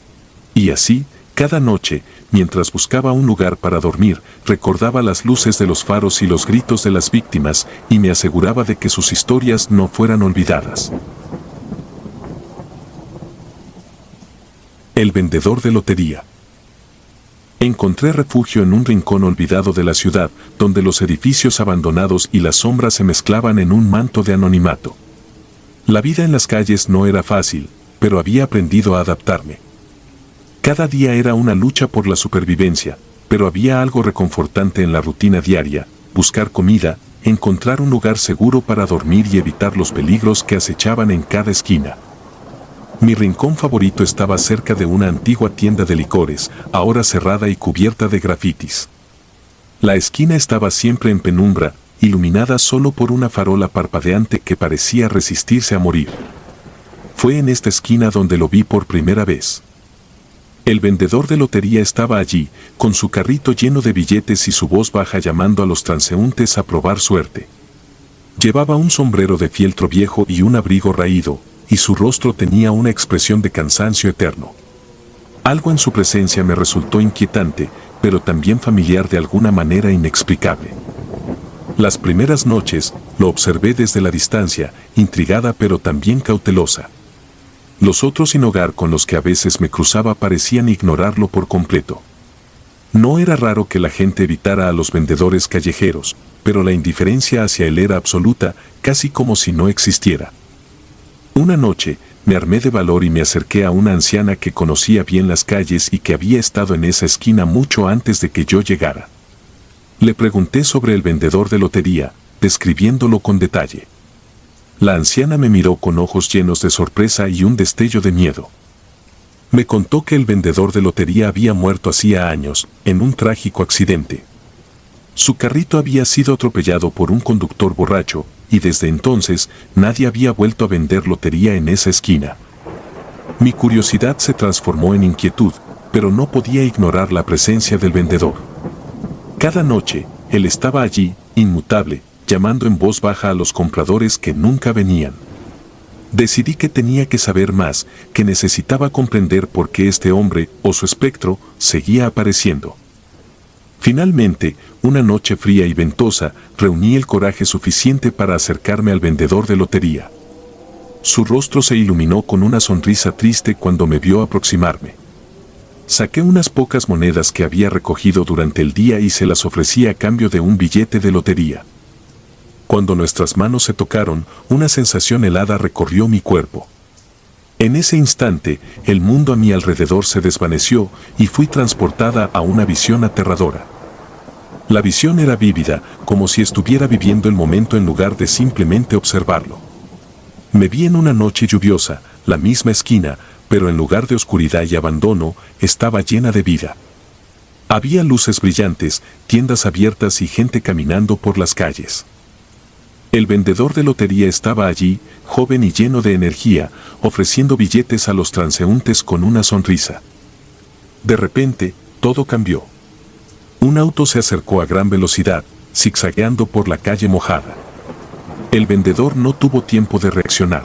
Y así, cada noche, mientras buscaba un lugar para dormir, recordaba las luces de los faros y los gritos de las víctimas y me aseguraba de que sus historias no fueran olvidadas. El vendedor de lotería. Encontré refugio en un rincón olvidado de la ciudad, donde los edificios abandonados y las sombras se mezclaban en un manto de anonimato. La vida en las calles no era fácil, pero había aprendido a adaptarme. Cada día era una lucha por la supervivencia, pero había algo reconfortante en la rutina diaria: buscar comida, encontrar un lugar seguro para dormir y evitar los peligros que acechaban en cada esquina. Mi rincón favorito estaba cerca de una antigua tienda de licores, ahora cerrada y cubierta de grafitis. La esquina estaba siempre en penumbra, iluminada solo por una farola parpadeante que parecía resistirse a morir. Fue en esta esquina donde lo vi por primera vez. El vendedor de lotería estaba allí, con su carrito lleno de billetes y su voz baja llamando a los transeúntes a probar suerte. Llevaba un sombrero de fieltro viejo y un abrigo raído, y su rostro tenía una expresión de cansancio eterno. Algo en su presencia me resultó inquietante, pero también familiar de alguna manera inexplicable. Las primeras noches, lo observé desde la distancia, intrigada pero también cautelosa. Los otros sin hogar con los que a veces me cruzaba parecían ignorarlo por completo. No era raro que la gente evitara a los vendedores callejeros, pero la indiferencia hacia él era absoluta, casi como si no existiera. Una noche, me armé de valor y me acerqué a una anciana que conocía bien las calles y que había estado en esa esquina mucho antes de que yo llegara. Le pregunté sobre el vendedor de lotería, describiéndolo con detalle. La anciana me miró con ojos llenos de sorpresa y un destello de miedo. Me contó que el vendedor de lotería había muerto hacía años, en un trágico accidente. Su carrito había sido atropellado por un conductor borracho, y desde entonces nadie había vuelto a vender lotería en esa esquina. Mi curiosidad se transformó en inquietud, pero no podía ignorar la presencia del vendedor. Cada noche, él estaba allí, inmutable, llamando en voz baja a los compradores que nunca venían. Decidí que tenía que saber más, que necesitaba comprender por qué este hombre, o su espectro, seguía apareciendo. Finalmente, una noche fría y ventosa, reuní el coraje suficiente para acercarme al vendedor de lotería. Su rostro se iluminó con una sonrisa triste cuando me vio aproximarme. Saqué unas pocas monedas que había recogido durante el día y se las ofrecí a cambio de un billete de lotería. Cuando nuestras manos se tocaron, una sensación helada recorrió mi cuerpo. En ese instante, el mundo a mi alrededor se desvaneció y fui transportada a una visión aterradora. La visión era vívida, como si estuviera viviendo el momento en lugar de simplemente observarlo. Me vi en una noche lluviosa, la misma esquina, pero en lugar de oscuridad y abandono, estaba llena de vida. Había luces brillantes, tiendas abiertas y gente caminando por las calles. El vendedor de lotería estaba allí, joven y lleno de energía, ofreciendo billetes a los transeúntes con una sonrisa. De repente, todo cambió. Un auto se acercó a gran velocidad, zigzagueando por la calle mojada. El vendedor no tuvo tiempo de reaccionar.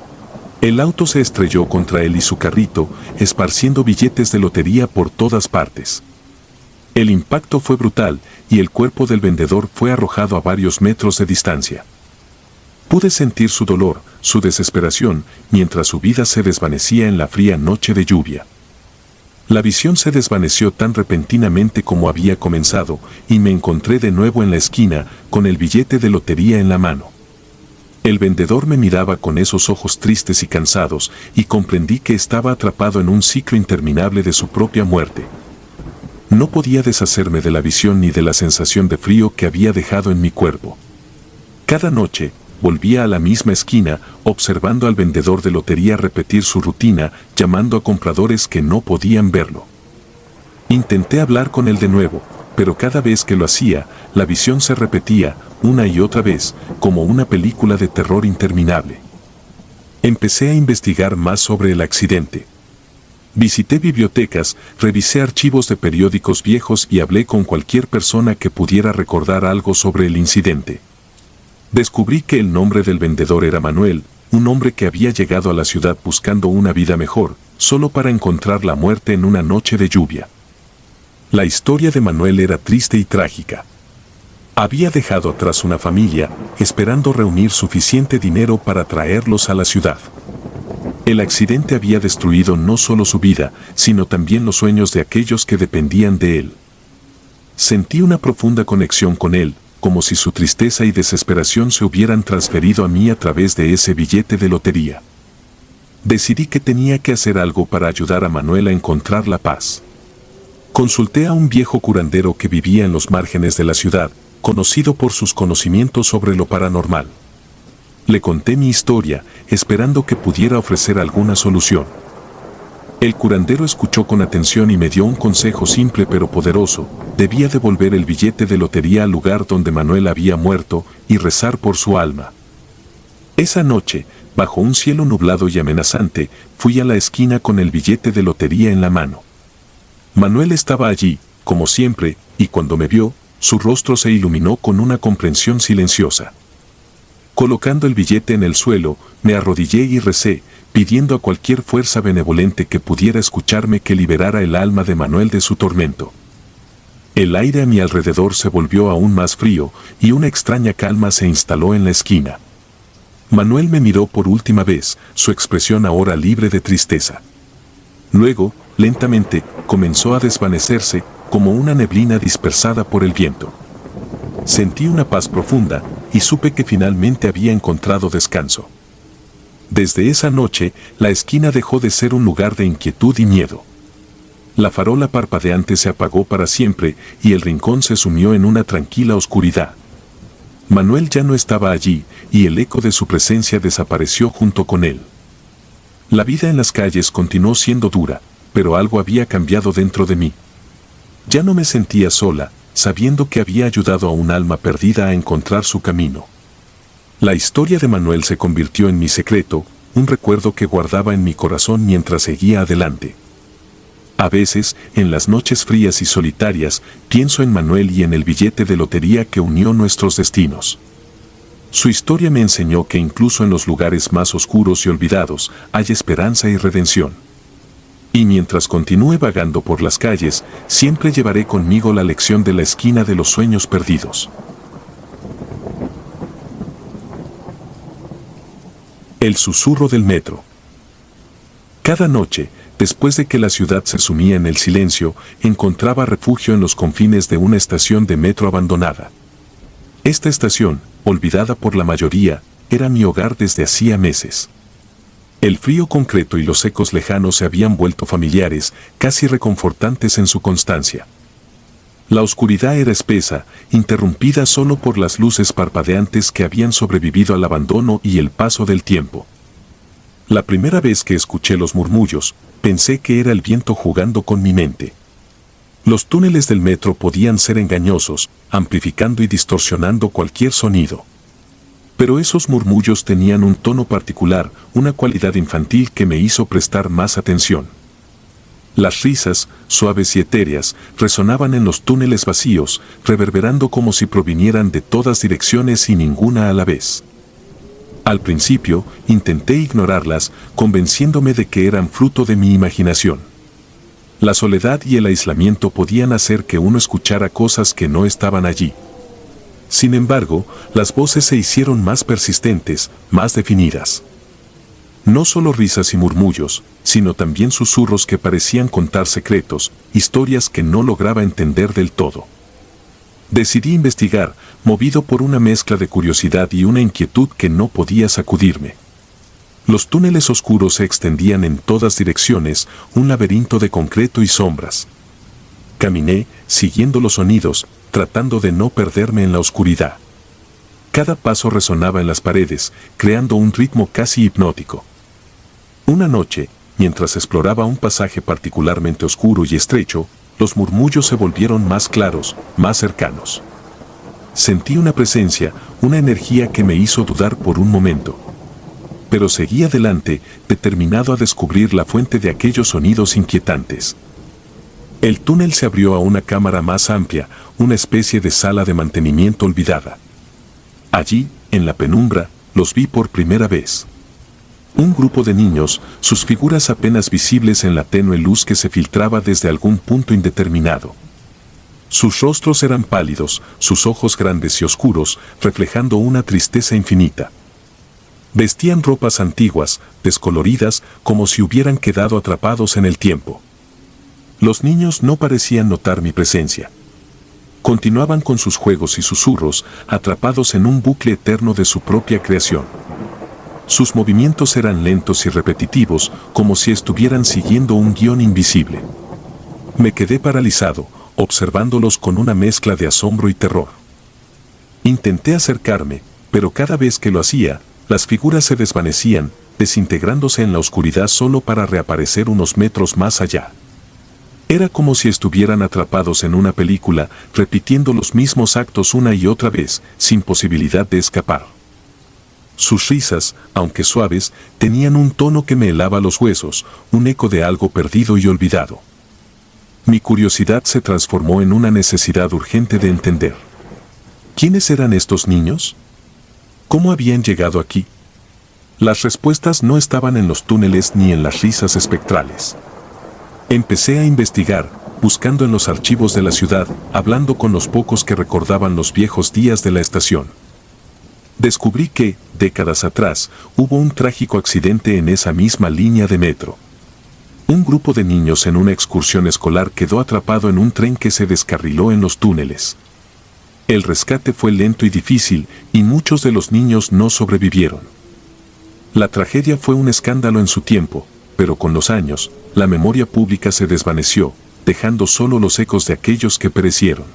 El auto se estrelló contra él y su carrito, esparciendo billetes de lotería por todas partes. El impacto fue brutal y el cuerpo del vendedor fue arrojado a varios metros de distancia. Pude sentir su dolor, su desesperación, mientras su vida se desvanecía en la fría noche de lluvia. La visión se desvaneció tan repentinamente como había comenzado, y me encontré de nuevo en la esquina, con el billete de lotería en la mano. El vendedor me miraba con esos ojos tristes y cansados, y comprendí que estaba atrapado en un ciclo interminable de su propia muerte. No podía deshacerme de la visión ni de la sensación de frío que había dejado en mi cuerpo. Cada noche, volvía a la misma esquina, observando al vendedor de lotería repetir su rutina, llamando a compradores que no podían verlo. Intenté hablar con él de nuevo, pero cada vez que lo hacía, la visión se repetía, una y otra vez, como una película de terror interminable. Empecé a investigar más sobre el accidente. Visité bibliotecas, revisé archivos de periódicos viejos y hablé con cualquier persona que pudiera recordar algo sobre el incidente. Descubrí que el nombre del vendedor era Manuel, un hombre que había llegado a la ciudad buscando una vida mejor, solo para encontrar la muerte en una noche de lluvia. La historia de Manuel era triste y trágica. Había dejado atrás una familia, esperando reunir suficiente dinero para traerlos a la ciudad. El accidente había destruido no solo su vida, sino también los sueños de aquellos que dependían de él. Sentí una profunda conexión con él, como si su tristeza y desesperación se hubieran transferido a mí a través de ese billete de lotería. Decidí que tenía que hacer algo para ayudar a Manuel a encontrar la paz. Consulté a un viejo curandero que vivía en los márgenes de la ciudad, conocido por sus conocimientos sobre lo paranormal. Le conté mi historia, esperando que pudiera ofrecer alguna solución. El curandero escuchó con atención y me dio un consejo simple pero poderoso: debía devolver el billete de lotería al lugar donde Manuel había muerto y rezar por su alma. Esa noche, bajo un cielo nublado y amenazante, fui a la esquina con el billete de lotería en la mano. Manuel estaba allí, como siempre, y cuando me vio, su rostro se iluminó con una comprensión silenciosa. Colocando el billete en el suelo, me arrodillé y recé, pidiendo a cualquier fuerza benevolente que pudiera escucharme que liberara el alma de Manuel de su tormento. El aire a mi alrededor se volvió aún más frío, y una extraña calma se instaló en la esquina. Manuel me miró por última vez, su expresión ahora libre de tristeza. Luego, lentamente, comenzó a desvanecerse, como una neblina dispersada por el viento. Sentí una paz profunda, y supe que finalmente había encontrado descanso. Desde esa noche, la esquina dejó de ser un lugar de inquietud y miedo. La farola parpadeante se apagó para siempre, y el rincón se sumió en una tranquila oscuridad. Manuel ya no estaba allí, y el eco de su presencia desapareció junto con él. La vida en las calles continuó siendo dura, pero algo había cambiado dentro de mí. Ya no me sentía sola, sabiendo que había ayudado a un alma perdida a encontrar su camino. La historia de Manuel se convirtió en mi secreto, un recuerdo que guardaba en mi corazón mientras seguía adelante. A veces, en las noches frías y solitarias, pienso en Manuel y en el billete de lotería que unió nuestros destinos. Su historia me enseñó que incluso en los lugares más oscuros y olvidados, hay esperanza y redención. Y mientras continúe vagando por las calles, siempre llevaré conmigo la lección de la esquina de los sueños perdidos. El susurro del metro. Cada noche, después de que la ciudad se sumía en el silencio, encontraba refugio en los confines de una estación de metro abandonada. Esta estación, olvidada por la mayoría, era mi hogar desde hacía meses. El frío concreto y los ecos lejanos se habían vuelto familiares, casi reconfortantes en su constancia. La oscuridad era espesa, interrumpida solo por las luces parpadeantes que habían sobrevivido al abandono y el paso del tiempo. La primera vez que escuché los murmullos, pensé que era el viento jugando con mi mente. Los túneles del metro podían ser engañosos, amplificando y distorsionando cualquier sonido. Pero esos murmullos tenían un tono particular, una cualidad infantil que me hizo prestar más atención. Las risas, suaves y etéreas, resonaban en los túneles vacíos, reverberando como si provinieran de todas direcciones y ninguna a la vez. Al principio, intenté ignorarlas, convenciéndome de que eran fruto de mi imaginación. La soledad y el aislamiento podían hacer que uno escuchara cosas que no estaban allí. Sin embargo, las voces se hicieron más persistentes, más definidas. No solo risas y murmullos, sino también susurros que parecían contar secretos, historias que no lograba entender del todo. Decidí investigar, movido por una mezcla de curiosidad y una inquietud que no podía sacudirme. Los túneles oscuros se extendían en todas direcciones, un laberinto de concreto y sombras. Caminé, siguiendo los sonidos, tratando de no perderme en la oscuridad. Cada paso resonaba en las paredes, creando un ritmo casi hipnótico. Una noche, mientras exploraba un pasaje particularmente oscuro y estrecho, los murmullos se volvieron más claros, más cercanos. Sentí una presencia, una energía que me hizo dudar por un momento. Pero seguí adelante, determinado a descubrir la fuente de aquellos sonidos inquietantes. El túnel se abrió a una cámara más amplia, una especie de sala de mantenimiento olvidada. Allí, en la penumbra, los vi por primera vez. Un grupo de niños, sus figuras apenas visibles en la tenue luz que se filtraba desde algún punto indeterminado. Sus rostros eran pálidos, sus ojos grandes y oscuros, reflejando una tristeza infinita. Vestían ropas antiguas, descoloridas, como si hubieran quedado atrapados en el tiempo. Los niños no parecían notar mi presencia. Continuaban con sus juegos y susurros, atrapados en un bucle eterno de su propia creación. Sus movimientos eran lentos y repetitivos, como si estuvieran siguiendo un guión invisible. Me quedé paralizado, observándolos con una mezcla de asombro y terror. Intenté acercarme, pero cada vez que lo hacía, las figuras se desvanecían, desintegrándose en la oscuridad solo para reaparecer unos metros más allá. Era como si estuvieran atrapados en una película, repitiendo los mismos actos una y otra vez, sin posibilidad de escapar. Sus risas, aunque suaves, tenían un tono que me helaba los huesos, un eco de algo perdido y olvidado. Mi curiosidad se transformó en una necesidad urgente de entender. ¿Quiénes eran estos niños? ¿Cómo habían llegado aquí? Las respuestas no estaban en los túneles ni en las risas espectrales. Empecé a investigar, buscando en los archivos de la ciudad, hablando con los pocos que recordaban los viejos días de la estación. Descubrí que, décadas atrás, hubo un trágico accidente en esa misma línea de metro. Un grupo de niños en una excursión escolar quedó atrapado en un tren que se descarriló en los túneles. El rescate fue lento y difícil, y muchos de los niños no sobrevivieron. La tragedia fue un escándalo en su tiempo, pero con los años, la memoria pública se desvaneció, dejando solo los ecos de aquellos que perecieron.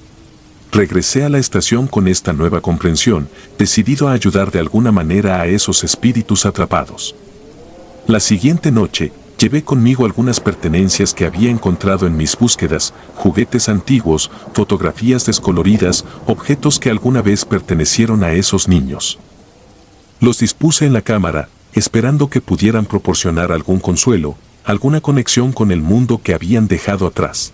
Regresé a la estación con esta nueva comprensión, decidido a ayudar de alguna manera a esos espíritus atrapados. La siguiente noche, llevé conmigo algunas pertenencias que había encontrado en mis búsquedas, juguetes antiguos, fotografías descoloridas, objetos que alguna vez pertenecieron a esos niños. Los dispuse en la cámara, esperando que pudieran proporcionar algún consuelo, alguna conexión con el mundo que habían dejado atrás.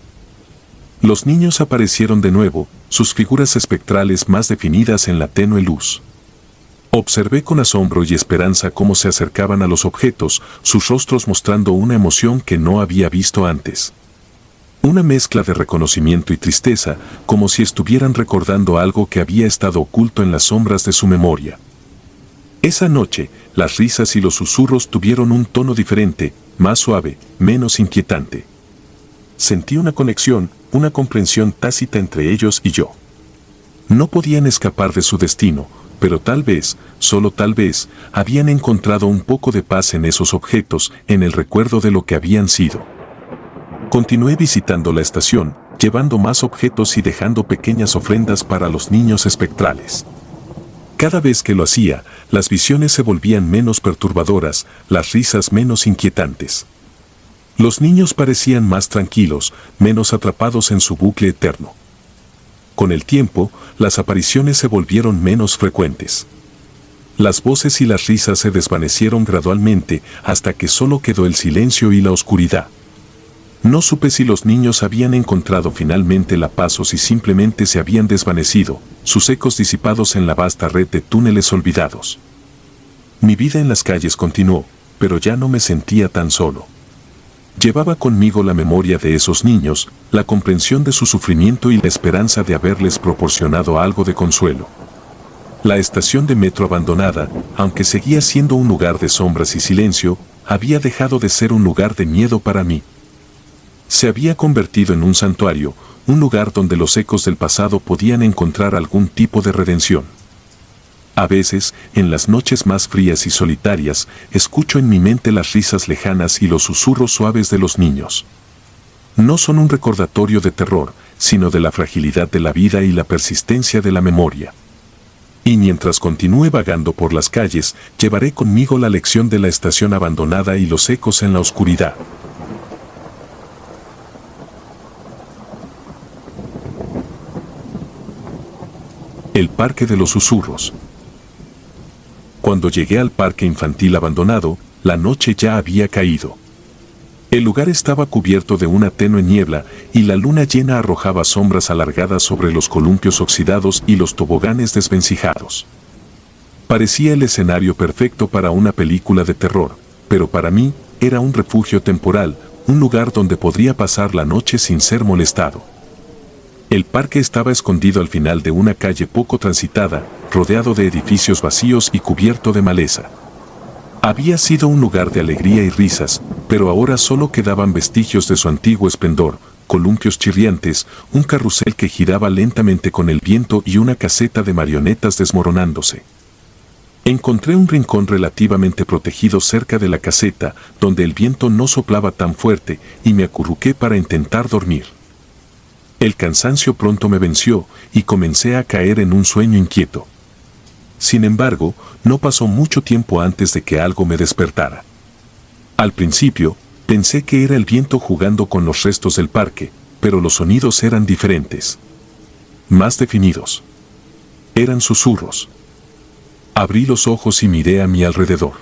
Los niños aparecieron de nuevo, sus figuras espectrales más definidas en la tenue luz. Observé con asombro y esperanza cómo se acercaban a los objetos, sus rostros mostrando una emoción que no había visto antes. Una mezcla de reconocimiento y tristeza, como si estuvieran recordando algo que había estado oculto en las sombras de su memoria. Esa noche, las risas y los susurros tuvieron un tono diferente, más suave, menos inquietante. Sentí una conexión, una comprensión tácita entre ellos y yo. No podían escapar de su destino, pero tal vez, solo tal vez, habían encontrado un poco de paz en esos objetos, en el recuerdo de lo que habían sido. Continué visitando la estación, llevando más objetos y dejando pequeñas ofrendas para los niños espectrales. Cada vez que lo hacía, las visiones se volvían menos perturbadoras, las risas menos inquietantes. Los niños parecían más tranquilos, menos atrapados en su bucle eterno. Con el tiempo, las apariciones se volvieron menos frecuentes. Las voces y las risas se desvanecieron gradualmente hasta que solo quedó el silencio y la oscuridad. No supe si los niños habían encontrado finalmente la paz o si simplemente se habían desvanecido, sus ecos disipados en la vasta red de túneles olvidados. Mi vida en las calles continuó, pero ya no me sentía tan solo. Llevaba conmigo la memoria de esos niños, la comprensión de su sufrimiento y la esperanza de haberles proporcionado algo de consuelo. La estación de metro abandonada, aunque seguía siendo un lugar de sombras y silencio, había dejado de ser un lugar de miedo para mí. Se había convertido en un santuario, un lugar donde los ecos del pasado podían encontrar algún tipo de redención. A veces, en las noches más frías y solitarias, escucho en mi mente las risas lejanas y los susurros suaves de los niños. No son un recordatorio de terror, sino de la fragilidad de la vida y la persistencia de la memoria. Y mientras continúe vagando por las calles, llevaré conmigo la lección de la estación abandonada y los ecos en la oscuridad. El Parque de los Susurros. Cuando llegué al parque infantil abandonado, la noche ya había caído. El lugar estaba cubierto de una tenue niebla y la luna llena arrojaba sombras alargadas sobre los columpios oxidados y los toboganes desvencijados. Parecía el escenario perfecto para una película de terror, pero para mí era un refugio temporal, un lugar donde podría pasar la noche sin ser molestado. El parque estaba escondido al final de una calle poco transitada, rodeado de edificios vacíos y cubierto de maleza. Había sido un lugar de alegría y risas, pero ahora solo quedaban vestigios de su antiguo esplendor, columpios chirriantes, un carrusel que giraba lentamente con el viento y una caseta de marionetas desmoronándose. Encontré un rincón relativamente protegido cerca de la caseta, donde el viento no soplaba tan fuerte, y me acurruqué para intentar dormir. El cansancio pronto me venció y comencé a caer en un sueño inquieto. Sin embargo, no pasó mucho tiempo antes de que algo me despertara. Al principio, pensé que era el viento jugando con los restos del parque, pero los sonidos eran diferentes. Más definidos. Eran susurros. Abrí los ojos y miré a mi alrededor.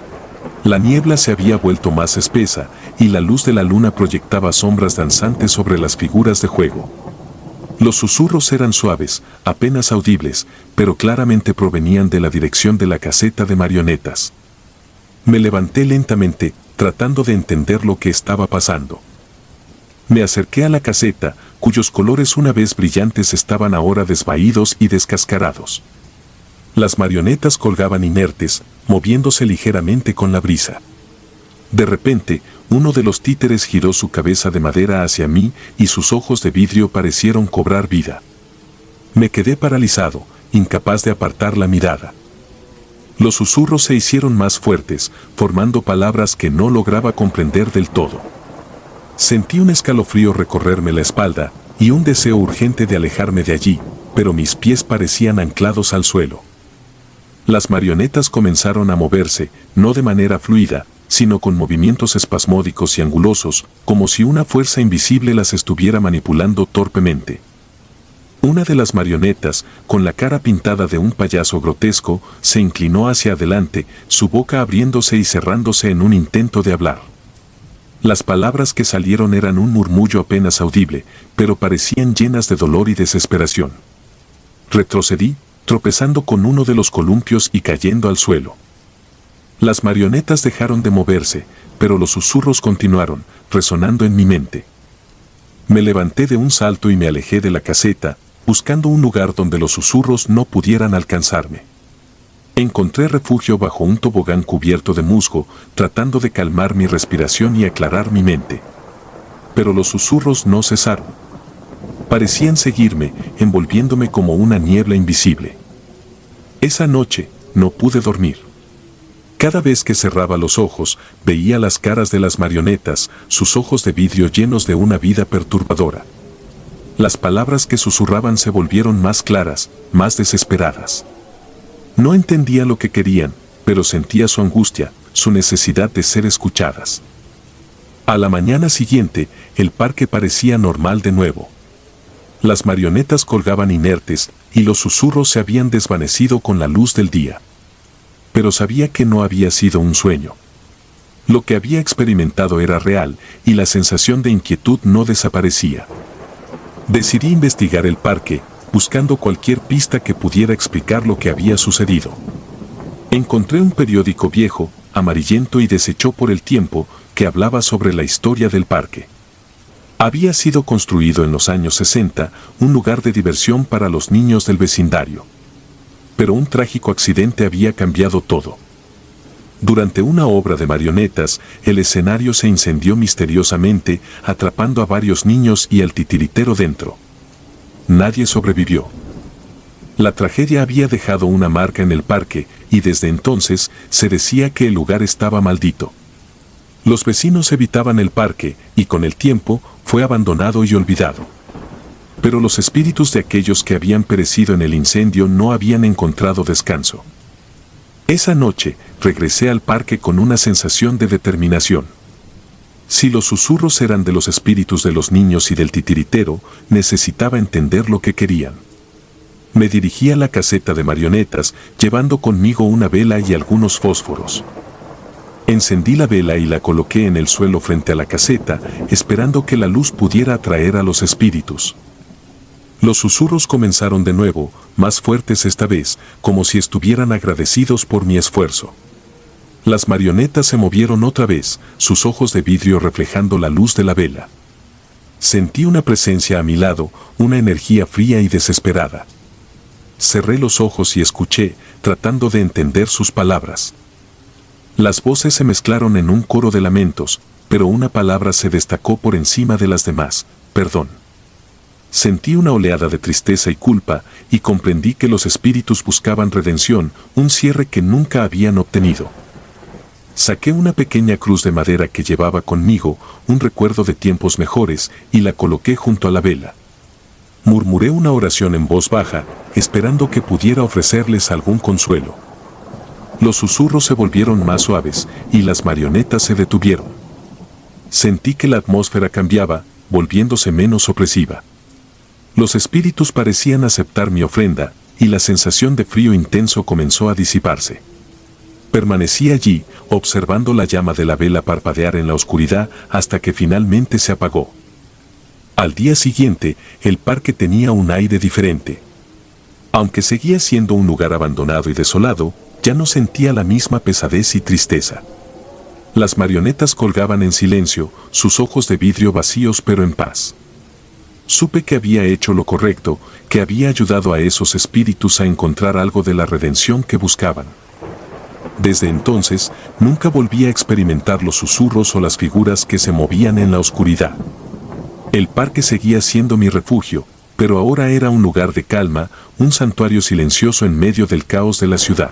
La niebla se había vuelto más espesa, y la luz de la luna proyectaba sombras danzantes sobre las figuras de juego. Los susurros eran suaves, apenas audibles, pero claramente provenían de la dirección de la caseta de marionetas. Me levanté lentamente, tratando de entender lo que estaba pasando. Me acerqué a la caseta, cuyos colores una vez brillantes estaban ahora desvaídos y descascarados. Las marionetas colgaban inertes, moviéndose ligeramente con la brisa. De repente, uno de los títeres giró su cabeza de madera hacia mí y sus ojos de vidrio parecieron cobrar vida. Me quedé paralizado, incapaz de apartar la mirada. Los susurros se hicieron más fuertes, formando palabras que no lograba comprender del todo. Sentí un escalofrío recorrerme la espalda y un deseo urgente de alejarme de allí, pero mis pies parecían anclados al suelo. Las marionetas comenzaron a moverse, no de manera fluida, sino con movimientos espasmódicos y angulosos, como si una fuerza invisible las estuviera manipulando torpemente. Una de las marionetas, con la cara pintada de un payaso grotesco, se inclinó hacia adelante, su boca abriéndose y cerrándose en un intento de hablar. Las palabras que salieron eran un murmullo apenas audible, pero parecían llenas de dolor y desesperación. Retrocedí, tropezando con uno de los columpios y cayendo al suelo. Las marionetas dejaron de moverse, pero los susurros continuaron, resonando en mi mente. Me levanté de un salto y me alejé de la caseta, buscando un lugar donde los susurros no pudieran alcanzarme. Encontré refugio bajo un tobogán cubierto de musgo, tratando de calmar mi respiración y aclarar mi mente. Pero los susurros no cesaron. Parecían seguirme, envolviéndome como una niebla invisible. Esa noche, no pude dormir. Cada vez que cerraba los ojos, veía las caras de las marionetas, sus ojos de vidrio llenos de una vida perturbadora. Las palabras que susurraban se volvieron más claras, más desesperadas. No entendía lo que querían, pero sentía su angustia, su necesidad de ser escuchadas. A la mañana siguiente, el parque parecía normal de nuevo. Las marionetas colgaban inertes, y los susurros se habían desvanecido con la luz del día. Pero sabía que no había sido un sueño. Lo que había experimentado era real, y la sensación de inquietud no desaparecía. Decidí investigar el parque, buscando cualquier pista que pudiera explicar lo que había sucedido. Encontré un periódico viejo, amarillento y deshecho por el tiempo, que hablaba sobre la historia del parque. Había sido construido en los años sesenta, un lugar de diversión para los niños del vecindario. Pero un trágico accidente había cambiado todo. Durante una obra de marionetas, el escenario se incendió misteriosamente, atrapando a varios niños y al titiritero dentro. Nadie sobrevivió. La tragedia había dejado una marca en el parque, y desde entonces se decía que el lugar estaba maldito. Los vecinos evitaban el parque, y con el tiempo fue abandonado y olvidado. Pero los espíritus de aquellos que habían perecido en el incendio no habían encontrado descanso. Esa noche, regresé al parque con una sensación de determinación. Si los susurros eran de los espíritus de los niños y del titiritero, necesitaba entender lo que querían. Me dirigí a la caseta de marionetas, llevando conmigo una vela y algunos fósforos. Encendí la vela y la coloqué en el suelo frente a la caseta, esperando que la luz pudiera atraer a los espíritus. Los susurros comenzaron de nuevo, más fuertes esta vez, como si estuvieran agradecidos por mi esfuerzo. Las marionetas se movieron otra vez, sus ojos de vidrio reflejando la luz de la vela. Sentí una presencia a mi lado, una energía fría y desesperada. Cerré los ojos y escuché, tratando de entender sus palabras. Las voces se mezclaron en un coro de lamentos, pero una palabra se destacó por encima de las demás: perdón. Sentí una oleada de tristeza y culpa, y comprendí que los espíritus buscaban redención, un cierre que nunca habían obtenido. Saqué una pequeña cruz de madera que llevaba conmigo, un recuerdo de tiempos mejores, y la coloqué junto a la vela. Murmuré una oración en voz baja, esperando que pudiera ofrecerles algún consuelo. Los susurros se volvieron más suaves, y las marionetas se detuvieron. Sentí que la atmósfera cambiaba, volviéndose menos opresiva. Los espíritus parecían aceptar mi ofrenda, y la sensación de frío intenso comenzó a disiparse. Permanecí allí, observando la llama de la vela parpadear en la oscuridad hasta que finalmente se apagó. Al día siguiente, el parque tenía un aire diferente. Aunque seguía siendo un lugar abandonado y desolado, ya no sentía la misma pesadez y tristeza. Las marionetas colgaban en silencio, sus ojos de vidrio vacíos pero en paz. Supe que había hecho lo correcto, que había ayudado a esos espíritus a encontrar algo de la redención que buscaban. Desde entonces, nunca volví a experimentar los susurros o las figuras que se movían en la oscuridad. El parque seguía siendo mi refugio, pero ahora era un lugar de calma, un santuario silencioso en medio del caos de la ciudad.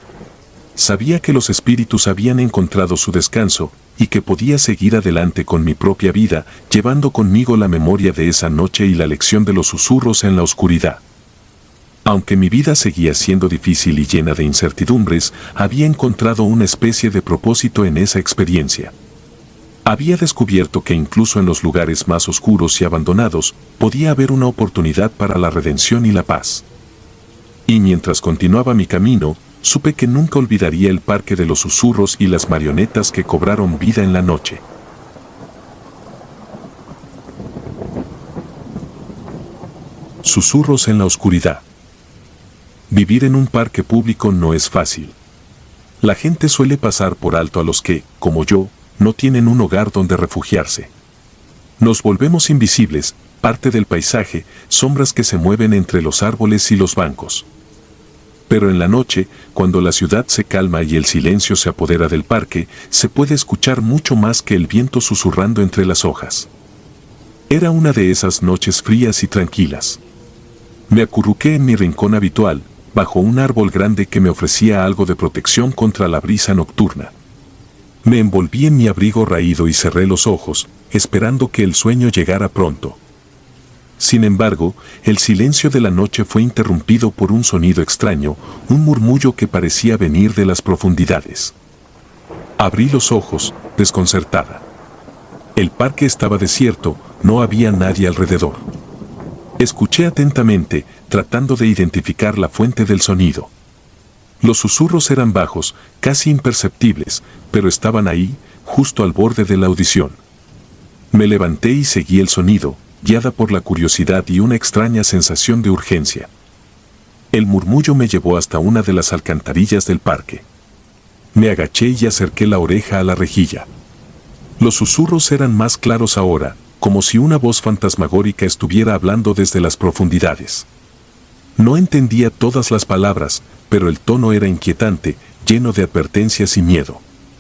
Sabía que los espíritus habían encontrado su descanso, y que podía seguir adelante con mi propia vida, llevando conmigo la memoria de esa noche y la lección de los susurros en la oscuridad. Aunque mi vida seguía siendo difícil y llena de incertidumbres, había encontrado una especie de propósito en esa experiencia. Había descubierto que incluso en los lugares más oscuros y abandonados, podía haber una oportunidad para la redención y la paz. Y mientras continuaba mi camino, supe que nunca olvidaría el parque de los susurros y las marionetas que cobraron vida en la noche. Susurros en la oscuridad. Vivir en un parque público no es fácil. La gente suele pasar por alto a los que, como yo, no tienen un hogar donde refugiarse. Nos volvemos invisibles, parte del paisaje, sombras que se mueven entre los árboles y los bancos. Pero en la noche, cuando la ciudad se calma y el silencio se apodera del parque, se puede escuchar mucho más que el viento susurrando entre las hojas. Era una de esas noches frías y tranquilas. Me acurruqué en mi rincón habitual, bajo un árbol grande que me ofrecía algo de protección contra la brisa nocturna. Me envolví en mi abrigo raído y cerré los ojos, esperando que el sueño llegara pronto. Sin embargo, el silencio de la noche fue interrumpido por un sonido extraño, un murmullo que parecía venir de las profundidades. Abrí los ojos, desconcertada. El parque estaba desierto, no había nadie alrededor. Escuché atentamente, tratando de identificar la fuente del sonido. Los susurros eran bajos, casi imperceptibles, pero estaban ahí, justo al borde de la audición. Me levanté y seguí el sonido, guiada por la curiosidad y una extraña sensación de urgencia. El murmullo me llevó hasta una de las alcantarillas del parque. Me agaché y acerqué la oreja a la rejilla. Los susurros eran más claros ahora, como si una voz fantasmagórica estuviera hablando desde las profundidades. No entendía todas las palabras, pero el tono era inquietante, lleno de advertencias y miedo.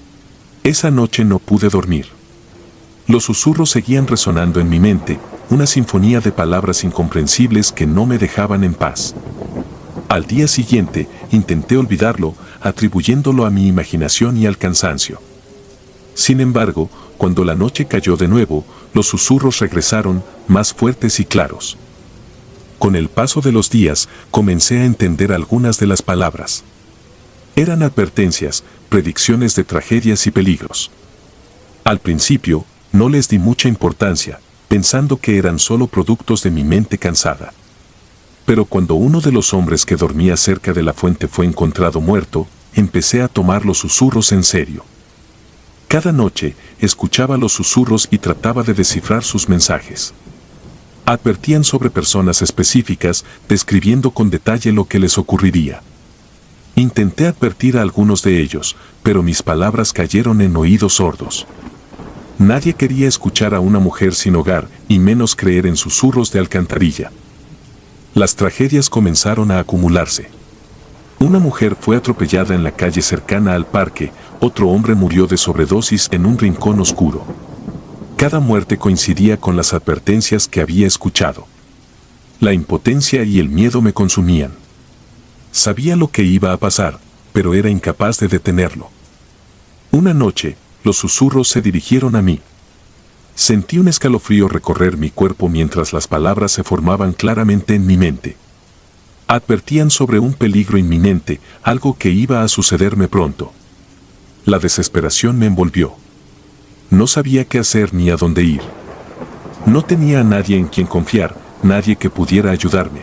Esa noche no pude dormir. Los susurros seguían resonando en mi mente, una sinfonía de palabras incomprensibles que no me dejaban en paz. Al día siguiente, intenté olvidarlo, atribuyéndolo a mi imaginación y al cansancio. Sin embargo, cuando la noche cayó de nuevo, los susurros regresaron, más fuertes y claros. Con el paso de los días, comencé a entender algunas de las palabras. Eran advertencias, predicciones de tragedias y peligros. Al principio, no les di mucha importancia, pensando que eran solo productos de mi mente cansada. Pero cuando uno de los hombres que dormía cerca de la fuente fue encontrado muerto, empecé a tomar los susurros en serio. Cada noche, escuchaba los susurros y trataba de descifrar sus mensajes. Advertían sobre personas específicas, describiendo con detalle lo que les ocurriría. Intenté advertir a algunos de ellos, pero mis palabras cayeron en oídos sordos. Nadie quería escuchar a una mujer sin hogar, y menos creer en susurros de alcantarilla. Las tragedias comenzaron a acumularse. Una mujer fue atropellada en la calle cercana al parque, otro hombre murió de sobredosis en un rincón oscuro. Cada muerte coincidía con las advertencias que había escuchado. La impotencia y el miedo me consumían. Sabía lo que iba a pasar, pero era incapaz de detenerlo. Una noche, los susurros se dirigieron a mí. Sentí un escalofrío recorrer mi cuerpo mientras las palabras se formaban claramente en mi mente. Advertían sobre un peligro inminente, algo que iba a sucederme pronto. La desesperación me envolvió. No sabía qué hacer ni a dónde ir. No tenía a nadie en quien confiar, nadie que pudiera ayudarme.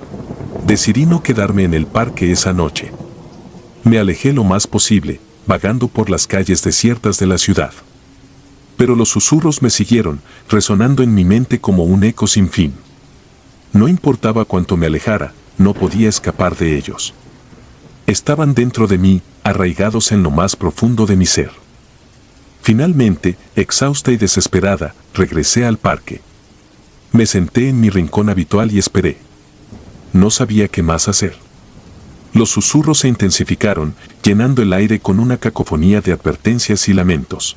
Decidí no quedarme en el parque esa noche. Me alejé lo más posible, vagando por las calles desiertas de la ciudad. Pero los susurros me siguieron, resonando en mi mente como un eco sin fin. No importaba cuánto me alejara, no podía escapar de ellos. Estaban dentro de mí, arraigados en lo más profundo de mi ser. Finalmente, exhausta y desesperada, regresé al parque. Me senté en mi rincón habitual y esperé. No sabía qué más hacer. Los susurros se intensificaron, llenando el aire con una cacofonía de advertencias y lamentos.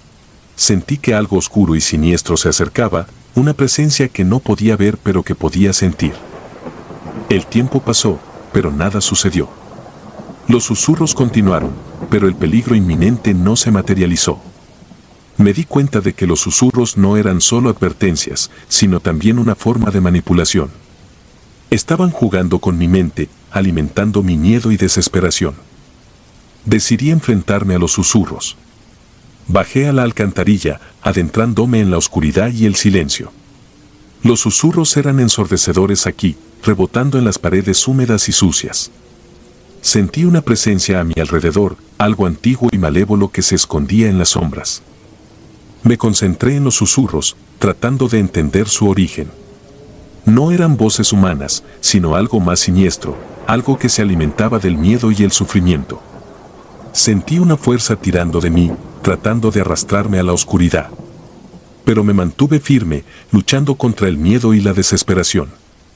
Sentí que algo oscuro y siniestro se acercaba, una presencia que no podía ver pero que podía sentir. El tiempo pasó, pero nada sucedió. Los susurros continuaron, pero el peligro inminente no se materializó. Me di cuenta de que los susurros no eran solo advertencias, sino también una forma de manipulación. Estaban jugando con mi mente, alimentando mi miedo y desesperación. Decidí enfrentarme a los susurros. Bajé a la alcantarilla, adentrándome en la oscuridad y el silencio. Los susurros eran ensordecedores aquí, rebotando en las paredes húmedas y sucias. Sentí una presencia a mi alrededor, algo antiguo y malévolo que se escondía en las sombras. Me concentré en los susurros, tratando de entender su origen. No eran voces humanas, sino algo más siniestro, algo que se alimentaba del miedo y el sufrimiento. Sentí una fuerza tirando de mí, tratando de arrastrarme a la oscuridad. Pero me mantuve firme, luchando contra el miedo y la desesperación.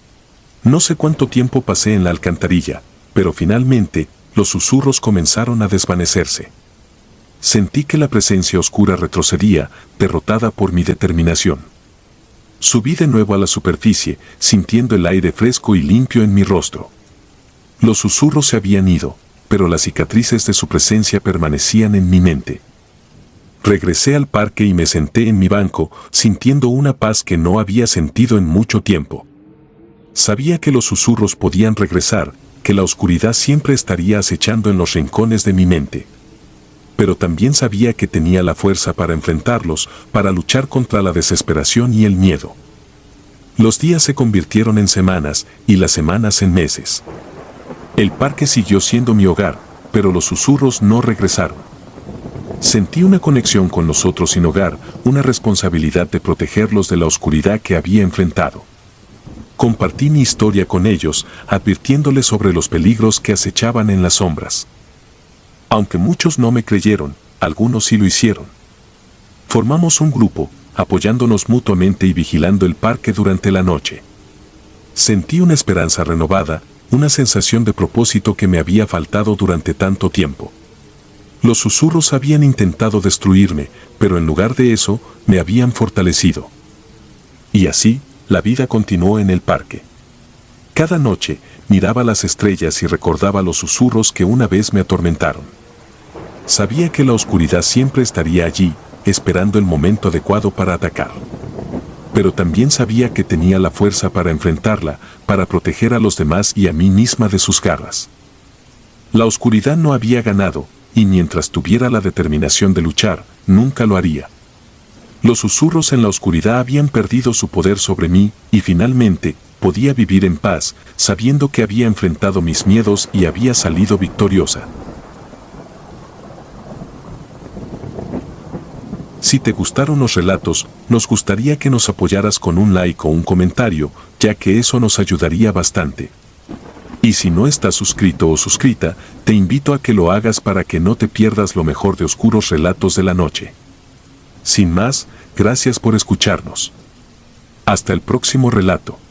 No sé cuánto tiempo pasé en la alcantarilla, pero finalmente, los susurros comenzaron a desvanecerse. Sentí que la presencia oscura retrocedía, derrotada por mi determinación. Subí de nuevo a la superficie, sintiendo el aire fresco y limpio en mi rostro. Los susurros se habían ido, pero las cicatrices de su presencia permanecían en mi mente. Regresé al parque y me senté en mi banco, sintiendo una paz que no había sentido en mucho tiempo. Sabía que los susurros podían regresar, que la oscuridad siempre estaría acechando en los rincones de mi mente. Pero también sabía que tenía la fuerza para enfrentarlos, para luchar contra la desesperación y el miedo. Los días se convirtieron en semanas y las semanas en meses. El parque siguió siendo mi hogar, pero los susurros no regresaron. Sentí una conexión con los otros sin hogar, una responsabilidad de protegerlos de la oscuridad que había enfrentado. Compartí mi historia con ellos, advirtiéndoles sobre los peligros que acechaban en las sombras. Aunque muchos no me creyeron, algunos sí lo hicieron. Formamos un grupo, apoyándonos mutuamente y vigilando el parque durante la noche. Sentí una esperanza renovada, una sensación de propósito que me había faltado durante tanto tiempo. Los susurros habían intentado destruirme, pero en lugar de eso, me habían fortalecido. Y así, la vida continuó en el parque. Cada noche, miraba las estrellas y recordaba los susurros que una vez me atormentaron. Sabía que la oscuridad siempre estaría allí, esperando el momento adecuado para atacar. Pero también sabía que tenía la fuerza para enfrentarla, para proteger a los demás y a mí misma de sus garras. La oscuridad no había ganado, y mientras tuviera la determinación de luchar, nunca lo haría. Los susurros en la oscuridad habían perdido su poder sobre mí, y finalmente, podía vivir en paz, sabiendo que había enfrentado mis miedos y había salido victoriosa. Si te gustaron los relatos, nos gustaría que nos apoyaras con un like o un comentario, ya que eso nos ayudaría bastante. Y si no estás suscrito o suscrita, te invito a que lo hagas para que no te pierdas lo mejor de Oscuros Relatos de la Noche. Sin más, gracias por escucharnos. Hasta el próximo relato.